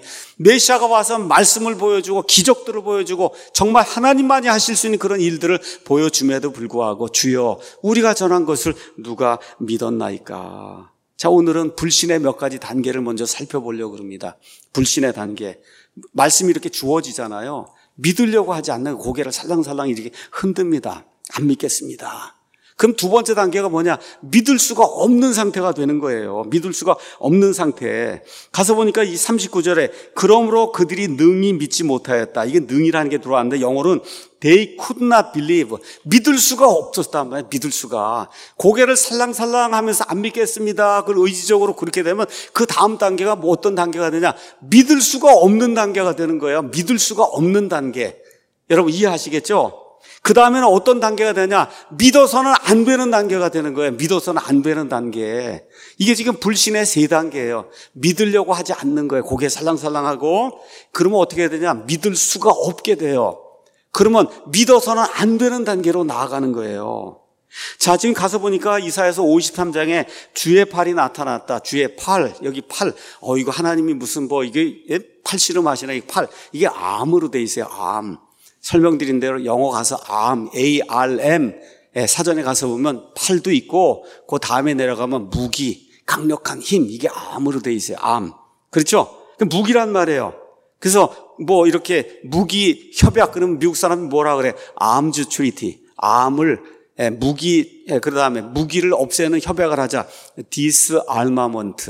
메시아가 와서 말씀을 보여주고 기적들을 보여주고 정말 하나님만이 하실 수 있는 그런 일들을 보여줌에도 불구하고 주여 우리가 전한 것을 누가 믿었나이까. 자, 오늘은 불신의 몇 가지 단계를 먼저 살펴보려고 합니다. 불신의 단계. 말씀이 이렇게 주어지잖아요. 믿으려고 하지 않는 고개를 살랑살랑 이렇게 흔듭니다. 안 믿겠습니다. 그럼 두 번째 단계가 뭐냐? 믿을 수가 없는 상태가 되는 거예요. 믿을 수가 없는 상태. 가서 보니까 이 39절에 그러므로 그들이 능히 믿지 못하였다. 이게 능이라는 게 들어왔는데 영어로는 they could not believe. 믿을 수가 없었단 말이에요. 믿을 수가. 고개를 살랑살랑 하면서 안 믿겠습니다. 그걸 의지적으로 그렇게 되면 그 다음 단계가 뭐 어떤 단계가 되냐? 믿을 수가 없는 단계가 되는 거예요. 믿을 수가 없는 단계. 여러분 이해하시겠죠? 그 다음에는 어떤 단계가 되냐? 믿어서는 안 되는 단계가 되는 거예요. 믿어서는 안 되는 단계. 이게 지금 불신의 세 단계예요. 믿으려고 하지 않는 거예요. 고개 살랑살랑하고. 그러면 어떻게 되냐? 믿을 수가 없게 돼요. 그러면 믿어서는 안 되는 단계로 나아가는 거예요. 자, 지금 가서 보니까 이사야서 53장에 주의 팔이 나타났다. 주의 팔, 여기 팔. 이거 하나님이 무슨 이게 팔 씨름하시나? 이 팔. 이게 암으로 돼 있어요. 암. 설명드린 대로 영어 가서 arm, A-R-M 사전에 가서 보면 팔도 있고 그 다음에 내려가면 무기, 강력한 힘 이게 arm으로 돼 있어요. arm. 그렇죠? 무기란 말이에요. 그래서 이렇게 무기 협약 그러면 미국 사람이 뭐라 그래? arms treaty. arm을 무기 그다음에 무기를 없애는 협약을 하자. disarmament.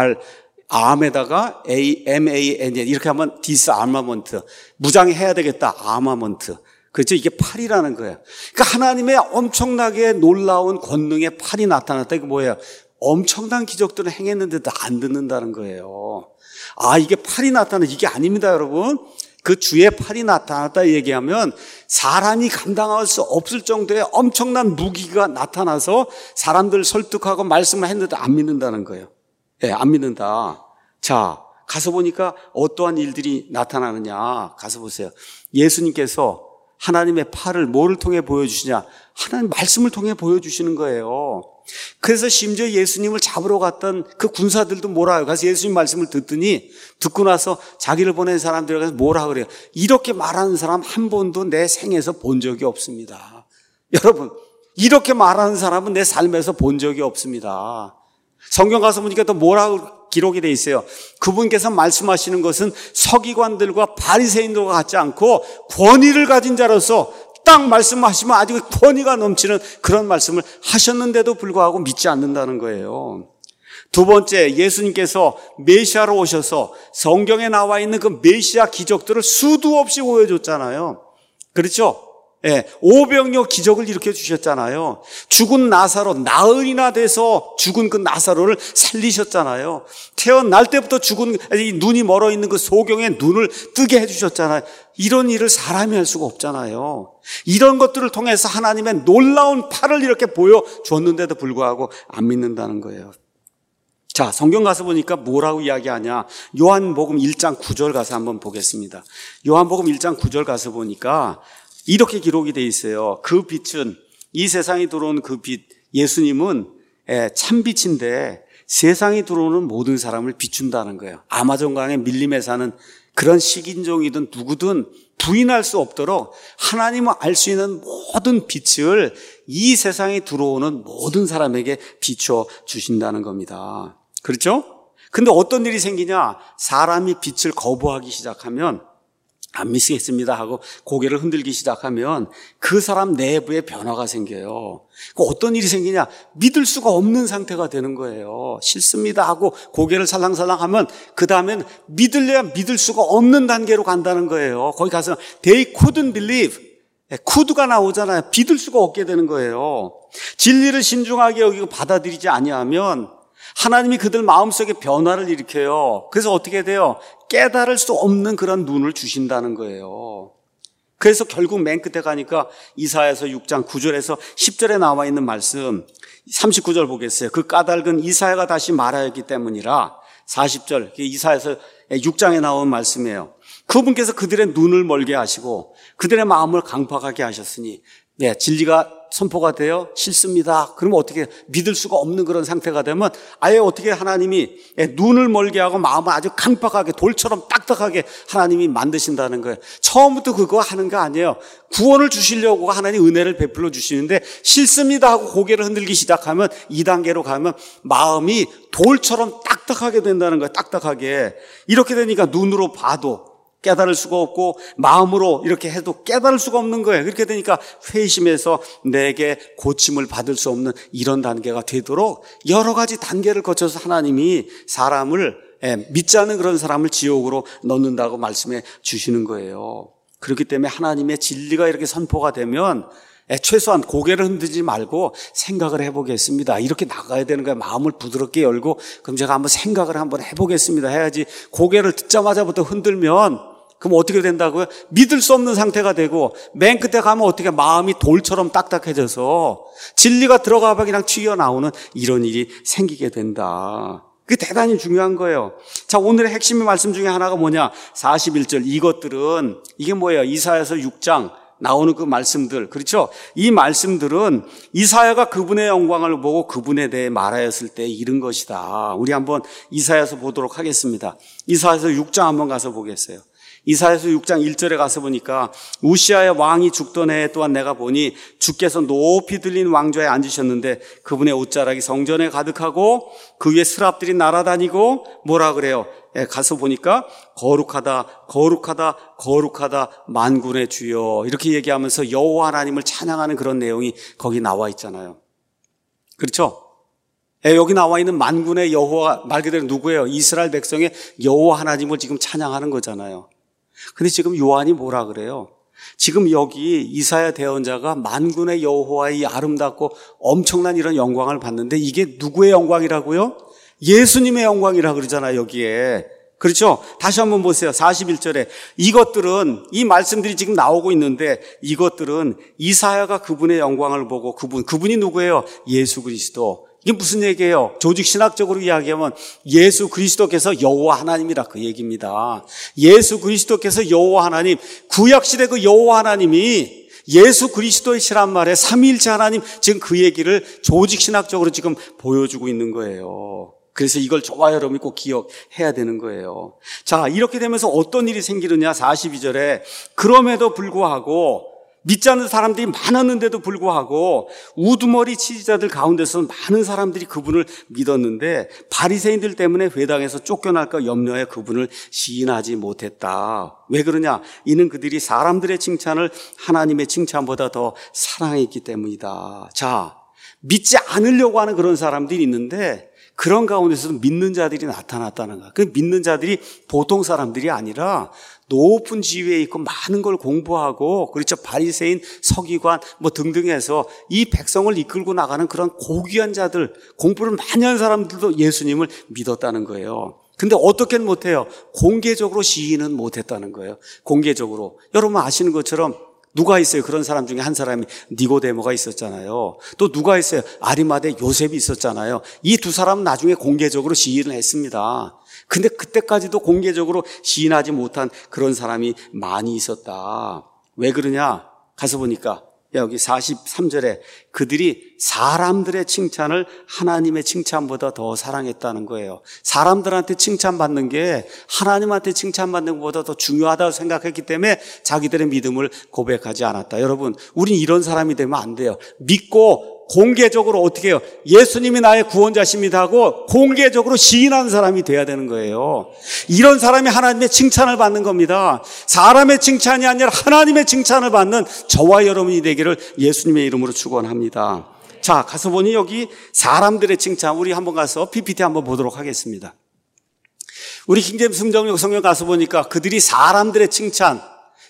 arm에다가 A-M-A-N 이렇게 하면 disarmament. 무장해야 되겠다. armament. 그렇죠? 이게 팔이라는 거예요. 그러니까 하나님의 엄청나게 놀라운 권능의 팔이 나타났다. 이거 뭐예요? 엄청난 기적들을 행했는데도 안 듣는다는 거예요. 이게 팔이 나타나 이게 아닙니다, 여러분. 그 주의 팔이 나타났다 얘기하면 사람이 감당할 수 없을 정도의 엄청난 무기가 나타나서 사람들 설득하고 말씀을 했는데 안 믿는다는 거예요. 안 믿는다. 자, 가서 보니까 어떠한 일들이 나타나느냐. 가서 보세요. 예수님께서 하나님의 팔을 뭐를 통해 보여주시냐. 하나님 말씀을 통해 보여주시는 거예요. 그래서 심지어 예수님을 잡으러 갔던 그 군사들도 뭐라 해요. 가서 예수님 말씀을 듣고 나서 자기를 보낸 사람들에게 뭐라 그래요. 이렇게 말하는 사람 한 번도 내 생에서 본 적이 없습니다. 여러분, 이렇게 말하는 사람은 내 삶에서 본 적이 없습니다. 성경 가서 보니까 또 뭐라고 기록이 돼 있어요. 그분께서 말씀하시는 것은 서기관들과 바리새인들과 같지 않고 권위를 가진 자로서 딱 말씀하시면 아주 권위가 넘치는 그런 말씀을 하셨는데도 불구하고 믿지 않는다는 거예요. 두 번째, 예수님께서 메시아로 오셔서 성경에 나와 있는 그 메시아 기적들을 수도 없이 보여줬잖아요. 그렇죠? 오병이어 기적을 일으켜 주셨잖아요. 죽은 나사로 나흘이나 돼서 죽은 그 나사로를 살리셨잖아요. 태어날 때부터 죽은 눈이 멀어 있는 그 소경의 눈을 뜨게 해주셨잖아요. 이런 일을 사람이 할 수가 없잖아요. 이런 것들을 통해서 하나님의 놀라운 팔을 이렇게 보여줬는데도 불구하고 안 믿는다는 거예요. 자, 성경 가서 보니까 뭐라고 이야기하냐. 요한복음 1장 9절 가서 한번 보겠습니다. 요한복음 1장 9절 가서 보니까 이렇게 기록이 돼 있어요. 그 빛은, 이 세상에 들어온 그 빛, 예수님은 참빛인데 세상에 들어오는 모든 사람을 비춘다는 거예요. 아마존강에 밀림에 사는 그런 식인종이든 누구든 부인할 수 없도록 하나님을 알 수 있는 모든 빛을 이 세상에 들어오는 모든 사람에게 비춰 주신다는 겁니다. 그렇죠? 근데 어떤 일이 생기냐? 사람이 빛을 거부하기 시작하면 안 믿겠습니다 하고 고개를 흔들기 시작하면 그 사람 내부에 변화가 생겨요. 어떤 일이 생기냐? 믿을 수가 없는 상태가 되는 거예요. 싫습니다 하고 고개를 살랑살랑 하면 그 다음엔 믿을래야 믿을 수가 없는 단계로 간다는 거예요. 거기 가서 they couldn't believe. could가 나오잖아요. 믿을 수가 없게 되는 거예요. 진리를 신중하게 여기고 받아들이지 아니하면 하나님이 그들 마음속에 변화를 일으켜요. 그래서 어떻게 돼요? 깨달을 수 없는 그런 눈을 주신다는 거예요. 그래서 결국 맨 끝에 가니까 이사야서 6장 9절에서 10절에 나와 있는 말씀 39절 보겠어요. 그 까닭은 이사야가 다시 말하였기 때문이라. 40절 이사야서 6장에 나온 말씀이에요. 그분께서 그들의 눈을 멀게 하시고 그들의 마음을 강팍하게 하셨으니 진리가 선포가 되어 싫습니다. 그러면 어떻게 믿을 수가 없는 그런 상태가 되면 아예 어떻게 하나님이 눈을 멀게 하고 마음을 아주 강팍하게 돌처럼 딱딱하게 하나님이 만드신다는 거예요. 처음부터 그거 하는 거 아니에요. 구원을 주시려고 하나님 은혜를 베풀어 주시는데 싫습니다 하고 고개를 흔들기 시작하면 2단계로 가면 마음이 돌처럼 딱딱하게 된다는 거예요. 딱딱하게. 이렇게 되니까 눈으로 봐도 깨달을 수가 없고 마음으로 이렇게 해도 깨달을 수가 없는 거예요. 그렇게 되니까 회심해서 내게 고침을 받을 수 없는 이런 단계가 되도록 여러 가지 단계를 거쳐서 하나님이 사람을 믿지 않는 그런 사람을 지옥으로 넣는다고 말씀해 주시는 거예요. 그렇기 때문에 하나님의 진리가 이렇게 선포가 되면 최소한 고개를 흔들지 말고 생각을 해보겠습니다. 이렇게 나가야 되는 거예요. 마음을 부드럽게 열고 그럼 제가 한번 생각을 한번 해보겠습니다 해야지. 고개를 듣자마자부터 흔들면 그럼 어떻게 된다고요? 믿을 수 없는 상태가 되고 맨 끝에 가면 어떻게 마음이 돌처럼 딱딱해져서 진리가 들어가봐 그냥 튀어나오는 이런 일이 생기게 된다. 그게 대단히 중요한 거예요. 자, 오늘의 핵심의 말씀 중에 하나가 뭐냐? 41절 이것들은 이게 뭐예요? 이사야서 6장 나오는 그 말씀들, 그렇죠? 이 말씀들은 이사야가 그분의 영광을 보고 그분에 대해 말하였을 때 이른 것이다. 우리 한번 이사야서 보도록 하겠습니다. 이사야서 6장 한번 가서 보겠어요. 이사야서 6장 1절에 가서 보니까 우시아의 왕이 죽던 해에 또한 내가 보니 주께서 높이 들린 왕좌에 앉으셨는데 그분의 옷자락이 성전에 가득하고 그 위에 스랍들이 날아다니고 뭐라 그래요? 가서 보니까 거룩하다 거룩하다 거룩하다 만군의 주여 이렇게 얘기하면서 여호와 하나님을 찬양하는 그런 내용이 거기 나와 있잖아요. 그렇죠? 여기 나와 있는 만군의 여호와 말 그대로 누구예요? 이스라엘 백성의 여호와 하나님을 지금 찬양하는 거잖아요. 근데 지금 요한이 뭐라 그래요? 지금 여기 이사야 대언자가 만군의 여호와의 아름답고 엄청난 이런 영광을 봤는데 이게 누구의 영광이라고요? 예수님의 영광이라고 그러잖아요, 여기에. 그렇죠? 다시 한번 보세요. 41절에 이것들은 이 말씀들이 지금 나오고 있는데 이것들은 이사야가 그분의 영광을 보고 그분이 누구예요? 예수 그리스도. 이게 무슨 얘기예요? 조직 신학적으로 이야기하면 예수 그리스도께서 여호와 하나님이라 그 얘기입니다. 예수 그리스도께서 여호와 하나님, 구약시대 그 여호와 하나님이 예수 그리스도이시란 말에 삼위일체 하나님, 지금 그 얘기를 조직 신학적으로 지금 보여주고 있는 거예요. 그래서 이걸 저와 여러분이 꼭 기억해야 되는 거예요. 자, 이렇게 되면서 어떤 일이 생기느냐? 42절에 그럼에도 불구하고 믿지 않는 사람들이 많았는데도 불구하고 우두머리 치지자들 가운데서 많은 사람들이 그분을 믿었는데 바리새인들 때문에 회당에서 쫓겨날까 염려해 그분을 시인하지 못했다. 왜 그러냐? 이는 그들이 사람들의 칭찬을 하나님의 칭찬보다 더 사랑했기 때문이다. 자, 믿지 않으려고 하는 그런 사람들이 있는데 그런 가운데서도 믿는 자들이 나타났다는 거야. 그 믿는 자들이 보통 사람들이 아니라 높은 지위에 있고 많은 걸 공부하고, 그렇죠, 바리새인, 서기관 뭐 등등 해서 이 백성을 이끌고 나가는 그런 고귀한 자들, 공부를 많이 한 사람들도 예수님을 믿었다는 거예요. 근데 어떻게는 못해요? 공개적으로 시인은 못했다는 거예요. 공개적으로. 여러분 아시는 것처럼 누가 있어요? 그런 사람 중에 한 사람이 니고데모가 있었잖아요. 또 누가 있어요? 아리마대 요셉이 있었잖아요. 이 두 사람은 나중에 공개적으로 시인을 했습니다. 근데 그때까지도 공개적으로 시인하지 못한 그런 사람이 많이 있었다. 왜 그러냐? 가서 보니까 여기 43절에 그들이 사람들의 칭찬을 하나님의 칭찬보다 더 사랑했다는 거예요. 사람들한테 칭찬받는 게 하나님한테 칭찬받는 것보다 더 중요하다고 생각했기 때문에 자기들의 믿음을 고백하지 않았다. 여러분, 우린 이런 사람이 되면 안 돼요. 믿고 공개적으로 어떻게 해요? 예수님이 나의 구원자십니다 하고 공개적으로 시인하는 사람이 돼야 되는 거예요. 이런 사람이 하나님의 칭찬을 받는 겁니다. 사람의 칭찬이 아니라 하나님의 칭찬을 받는 저와 여러분이 되기를 예수님의 이름으로 축원합니다. 자, 가서 보니 여기 사람들의 칭찬, 우리 한번 가서 PPT 한번 보도록 하겠습니다. 우리 킹제임스 성경 가서 보니까 그들이 사람들의 칭찬,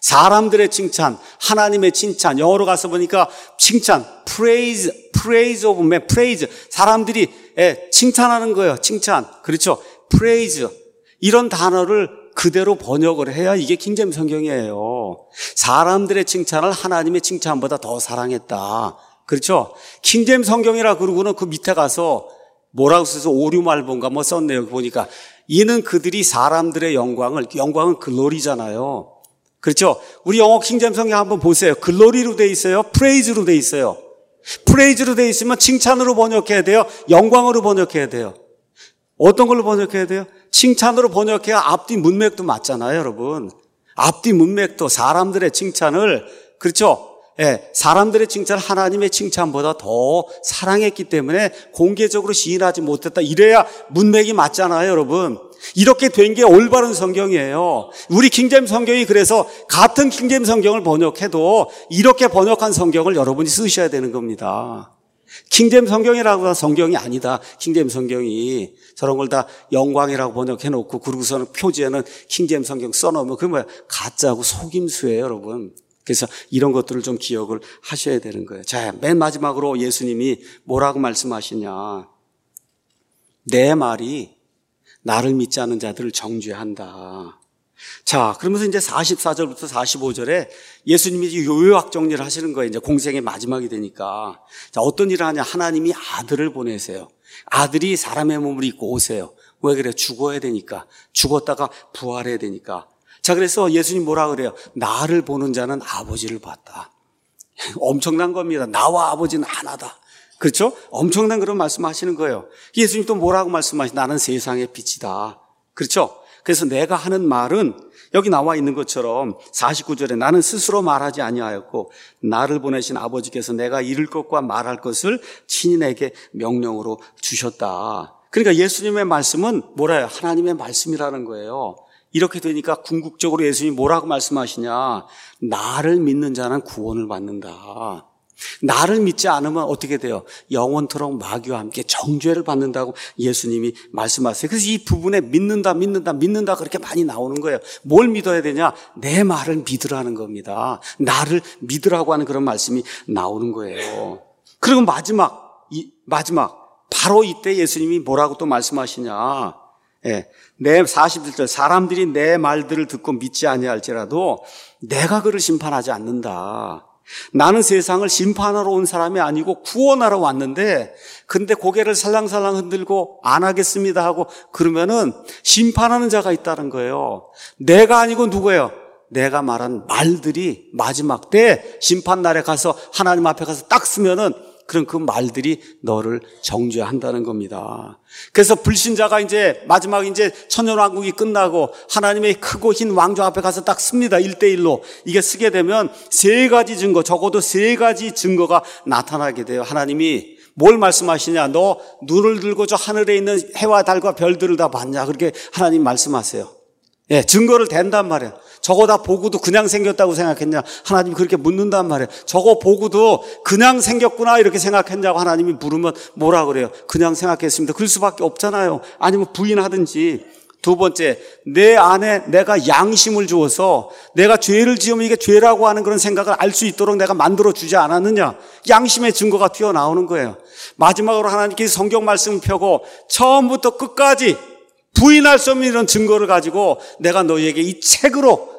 하나님의 칭찬, 영어로 가서 보니까 칭찬, praise of man, praise. 사람들이 칭찬하는 거예요. 칭찬. 그렇죠. praise. 이런 단어를 그대로 번역을 해야 이게 킹제임스 성경이에요. 사람들의 칭찬을 하나님의 칭찬보다 더 사랑했다. 그렇죠. 킹제임스 성경이라 그러고는 그 밑에 가서 뭐라고 써서 오류말본가 뭐 썼네요. 보니까 이는 그들이 사람들의 영광은 글로리잖아요. 그렇죠? 우리 영어 킹제임스 성경 한번 보세요. 글로리로 돼 있어요? 프레이즈로 돼 있어요? 프레이즈로 돼 있으면 칭찬으로 번역해야 돼요? 영광으로 번역해야 돼요? 어떤 걸로 번역해야 돼요? 칭찬으로 번역해야 앞뒤 문맥도 맞잖아요, 여러분. 앞뒤 문맥도 사람들의 칭찬을, 그렇죠? 예, 사람들의 칭찬 하나님의 칭찬보다 더 사랑했기 때문에 공개적으로 시인하지 못했다. 이래야 문맥이 맞잖아요, 여러분. 이렇게 된 게 올바른 성경이에요. 우리 킹제임스 성경이 그래서 같은 킹제임스 성경을 번역해도 이렇게 번역한 성경을 여러분이 쓰셔야 되는 겁니다. 킹제임스 성경이라고 해서 성경이 아니다. 킹제임스 성경이 저런 걸 다 영광이라고 번역해놓고 그러고서는 표지에는 킹제임스 성경 써놓으면 그게 뭐야? 가짜고 속임수예요, 여러분. 그래서 이런 것들을 좀 기억을 하셔야 되는 거예요. 자, 맨 마지막으로 예수님이 뭐라고 말씀하시냐. 내 말이 나를 믿지 않는 자들을 정죄한다. 자, 그러면서 이제 44절부터 45절에 예수님이 요약 정리를 하시는 거예요. 이제 공생의 마지막이 되니까. 자, 어떤 일을 하냐. 하나님이 아들을 보내세요. 아들이 사람의 몸을 입고 오세요. 왜 그래요? 죽어야 되니까. 죽었다가 부활해야 되니까. 자, 그래서 예수님 뭐라 그래요? 나를 보는 자는 아버지를 봤다. 엄청난 겁니다. 나와 아버지는 하나다. 그렇죠? 엄청난 그런 말씀하시는 거예요. 예수님 또 뭐라고 말씀하시나? 나는 세상의 빛이다. 그렇죠? 그래서 내가 하는 말은 여기 나와 있는 것처럼 49절에 나는 스스로 말하지 아니하였고 나를 보내신 아버지께서 내가 이룰 것과 말할 것을 친히 내게 명령으로 주셨다. 그러니까 예수님의 말씀은 뭐래요? 하나님의 말씀이라는 거예요. 이렇게 되니까 궁극적으로 예수님이 뭐라고 말씀하시냐? 나를 믿는 자는 구원을 받는다. 나를 믿지 않으면 어떻게 돼요? 영원토록 마귀와 함께 정죄를 받는다고 예수님이 말씀하세요. 그래서 이 부분에 믿는다 그렇게 많이 나오는 거예요. 뭘 믿어야 되냐? 내 말을 믿으라는 겁니다. 나를 믿으라고 하는 그런 말씀이 나오는 거예요. 그리고 마지막 바로 이때 예수님이 뭐라고 또 말씀하시냐? 예, 내 41절 사람들이 내 말들을 듣고 믿지 아니할지라도 내가 그를 심판하지 않는다. 나는 세상을 심판하러 온 사람이 아니고 구원하러 왔는데 근데 고개를 살랑살랑 흔들고 안 하겠습니다 하고 그러면은 심판하는 자가 있다는 거예요. 내가 아니고 누구예요? 내가 말한 말들이 마지막 때 심판날에 가서 하나님 앞에 가서 딱 쓰면은 그럼 그 말들이 너를 정죄한다는 겁니다. 그래서 불신자가 이제 마지막 이제 천년왕국이 끝나고 하나님의 크고 흰 왕좌 앞에 가서 딱 씁니다. 1대1로. 이게 쓰게 되면 세 가지 증거, 적어도 세 가지 증거가 나타나게 돼요. 하나님이 뭘 말씀하시냐? 너 눈을 들고 저 하늘에 있는 해와 달과 별들을 다 봤냐? 그렇게 하나님 말씀하세요. 예, 증거를 댄단 말이에요. 저거 다 보고도 그냥 생겼다고 생각했냐? 하나님이 그렇게 묻는단 말이에요. 저거 보고도 그냥 생겼구나 이렇게 생각했냐고 하나님이 물으면 뭐라 그래요? 그냥 생각했습니다. 그럴 수밖에 없잖아요. 아니면 부인하든지. 두 번째, 내 안에 내가 양심을 주어서 내가 죄를 지으면 이게 죄라고 하는 그런 생각을 알 수 있도록 내가 만들어주지 않았느냐? 양심의 증거가 튀어나오는 거예요. 마지막으로 하나님께서 성경 말씀을 펴고 처음부터 끝까지 부인할 수 없는 이런 증거를 가지고 내가 너희에게 이 책으로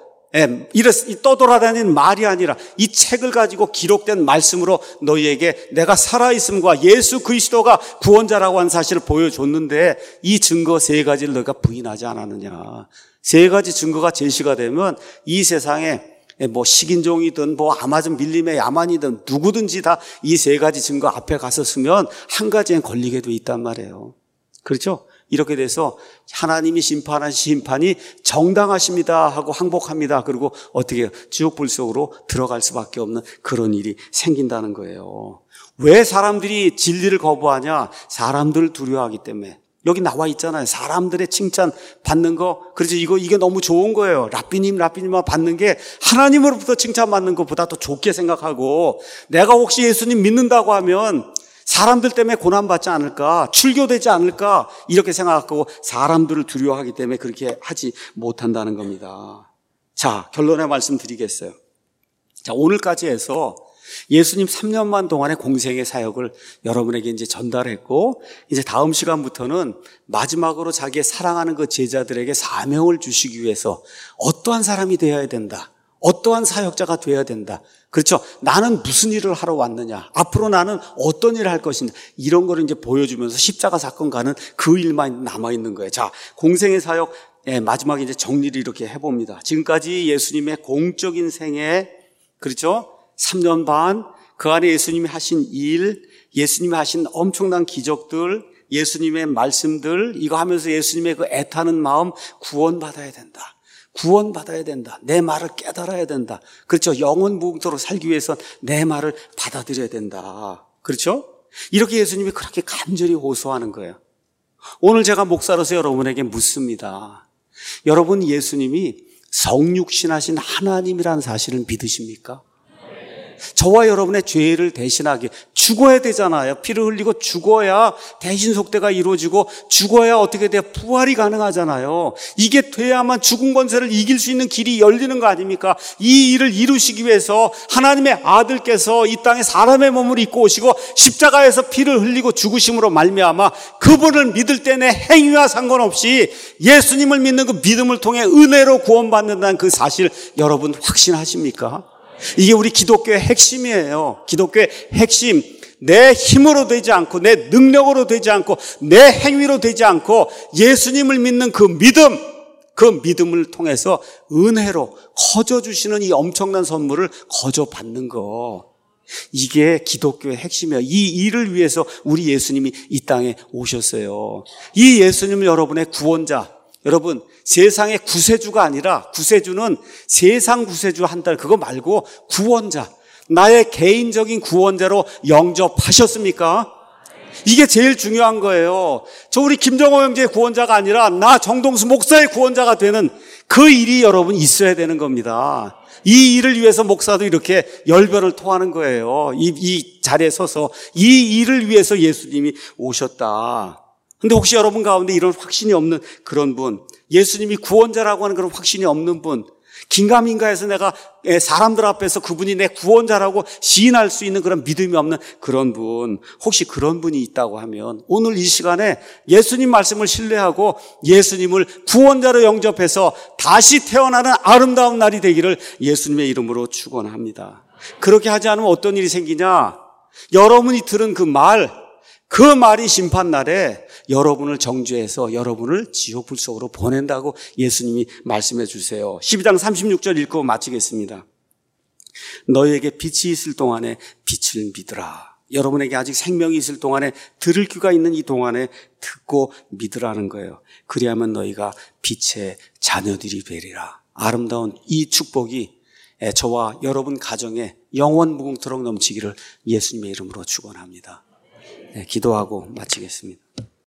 이 떠돌아다니는 말이 아니라 이 책을 가지고 기록된 말씀으로 너희에게 내가 살아있음과 예수 그리스도가 구원자라고 하는 사실을 보여줬는데 이 증거 세 가지를 너희가 부인하지 않았느냐. 세 가지 증거가 제시가 되면 이 세상에 뭐 식인종이든 뭐 아마존 밀림의 야만이든 누구든지 다 이 세 가지 증거 앞에 가서 서면 한 가지엔 걸리게 돼 있단 말이에요. 그렇죠? 이렇게 돼서 하나님이 심판한 심판이 정당하십니다 하고 항복합니다. 그리고 어떻게 해요? 지옥 불 속으로 들어갈 수밖에 없는 그런 일이 생긴다는 거예요. 왜 사람들이 진리를 거부하냐? 사람들을 두려워하기 때문에. 여기 나와 있잖아요. 사람들의 칭찬 받는 거. 그래서 이게 너무 좋은 거예요. 라삐님만 받는 게 하나님으로부터 칭찬받는 것보다 더 좋게 생각하고 내가 혹시 예수님 믿는다고 하면 사람들 때문에 고난받지 않을까, 출교되지 않을까 이렇게 생각하고 사람들을 두려워하기 때문에 그렇게 하지 못한다는 겁니다. 자, 결론의 말씀 드리겠어요. 자, 오늘까지 해서 예수님 3년만 동안의 공생의 사역을 여러분에게 이제 전달했고 이제 다음 시간부터는 마지막으로 자기의 사랑하는 그 제자들에게 사명을 주시기 위해서 어떠한 사람이 되어야 된다. 어떠한 사역자가 되어야 된다. 그렇죠? 나는 무슨 일을 하러 왔느냐? 앞으로 나는 어떤 일을 할 것인가? 이런 거를 이제 보여주면서 십자가 사건 가는 그 일만 남아있는 거예요. 자, 공생의 사역 마지막에 이제 정리를 이렇게 해봅니다. 지금까지 예수님의 공적인 생애, 그렇죠? 3년 반, 그 안에 예수님이 하신 일, 예수님이 하신 엄청난 기적들, 예수님의 말씀들, 이거 하면서 예수님의 그 애타는 마음, 구원받아야 된다. 구원받아야 된다. 내 말을 깨달아야 된다. 그렇죠? 영원 무궁토록 살기 위해선 내 말을 받아들여야 된다. 그렇죠? 이렇게 예수님이 그렇게 간절히 호소하는 거예요. 오늘 제가 목사로서 여러분에게 묻습니다. 여러분, 예수님이 성육신하신 하나님이라는 사실을 믿으십니까? 저와 여러분의 죄를 대신하게 죽어야 되잖아요. 피를 흘리고 죽어야 대신 속죄가 이루어지고 죽어야 어떻게 돼요? 부활이 가능하잖아요. 이게 돼야만 죽은 권세를 이길 수 있는 길이 열리는 거 아닙니까? 이 일을 이루시기 위해서 하나님의 아들께서 이 땅에 사람의 몸을 입고 오시고 십자가에서 피를 흘리고 죽으심으로 말미암아 그분을 믿을 때 내 행위와 상관없이 예수님을 믿는 그 믿음을 통해 은혜로 구원받는다는 그 사실 여러분 확신하십니까? 이게 우리 기독교의 핵심이에요. 기독교의 핵심. 내 힘으로 되지 않고 내 능력으로 되지 않고 내 행위로 되지 않고 예수님을 믿는 그 믿음, 그 믿음을 통해서 은혜로 거저 주시는 이 엄청난 선물을 거저 받는 거. 이게 기독교의 핵심이에요. 이 일을 위해서 우리 예수님이 이 땅에 오셨어요. 이 예수님을 여러분의 구원자, 여러분 세상의 구세주가 아니라, 구세주는 세상 구세주 한 달 그거 말고 구원자, 나의 개인적인 구원자로 영접하셨습니까? 이게 제일 중요한 거예요. 저 우리 김정호 형제의 구원자가 아니라 나 정동수 목사의 구원자가 되는 그 일이 여러분 있어야 되는 겁니다. 이 일을 위해서 목사도 이렇게 열변을 토하는 거예요. 이 자리에 서서 이 일을 위해서 예수님이 오셨다. 근데 혹시 여러분 가운데 이런 확신이 없는 그런 분, 예수님이 구원자라고 하는 그런 확신이 없는 분, 긴가민가해서 내가 사람들 앞에서 그분이 내 구원자라고 시인할 수 있는 그런 믿음이 없는 그런 분, 혹시 그런 분이 있다고 하면 오늘 이 시간에 예수님 말씀을 신뢰하고 예수님을 구원자로 영접해서 다시 태어나는 아름다운 날이 되기를 예수님의 이름으로 축원합니다. 그렇게 하지 않으면 어떤 일이 생기냐? 여러분이 들은 그 말이 심판날에 여러분을 정죄해서 여러분을 지옥 불 속으로 보낸다고 예수님이 말씀해 주세요. 12장 36절 읽고 마치겠습니다. 너희에게 빛이 있을 동안에 빛을 믿으라. 여러분에게 아직 생명이 있을 동안에, 들을 귀가 있는 이 동안에 듣고 믿으라는 거예요. 그리하면 너희가 빛의 자녀들이 되리라. 아름다운 이 축복이 저와 여러분 가정에 영원 무궁토록 넘치기를 예수님의 이름으로 축원합니다. 기도하고 마치겠습니다.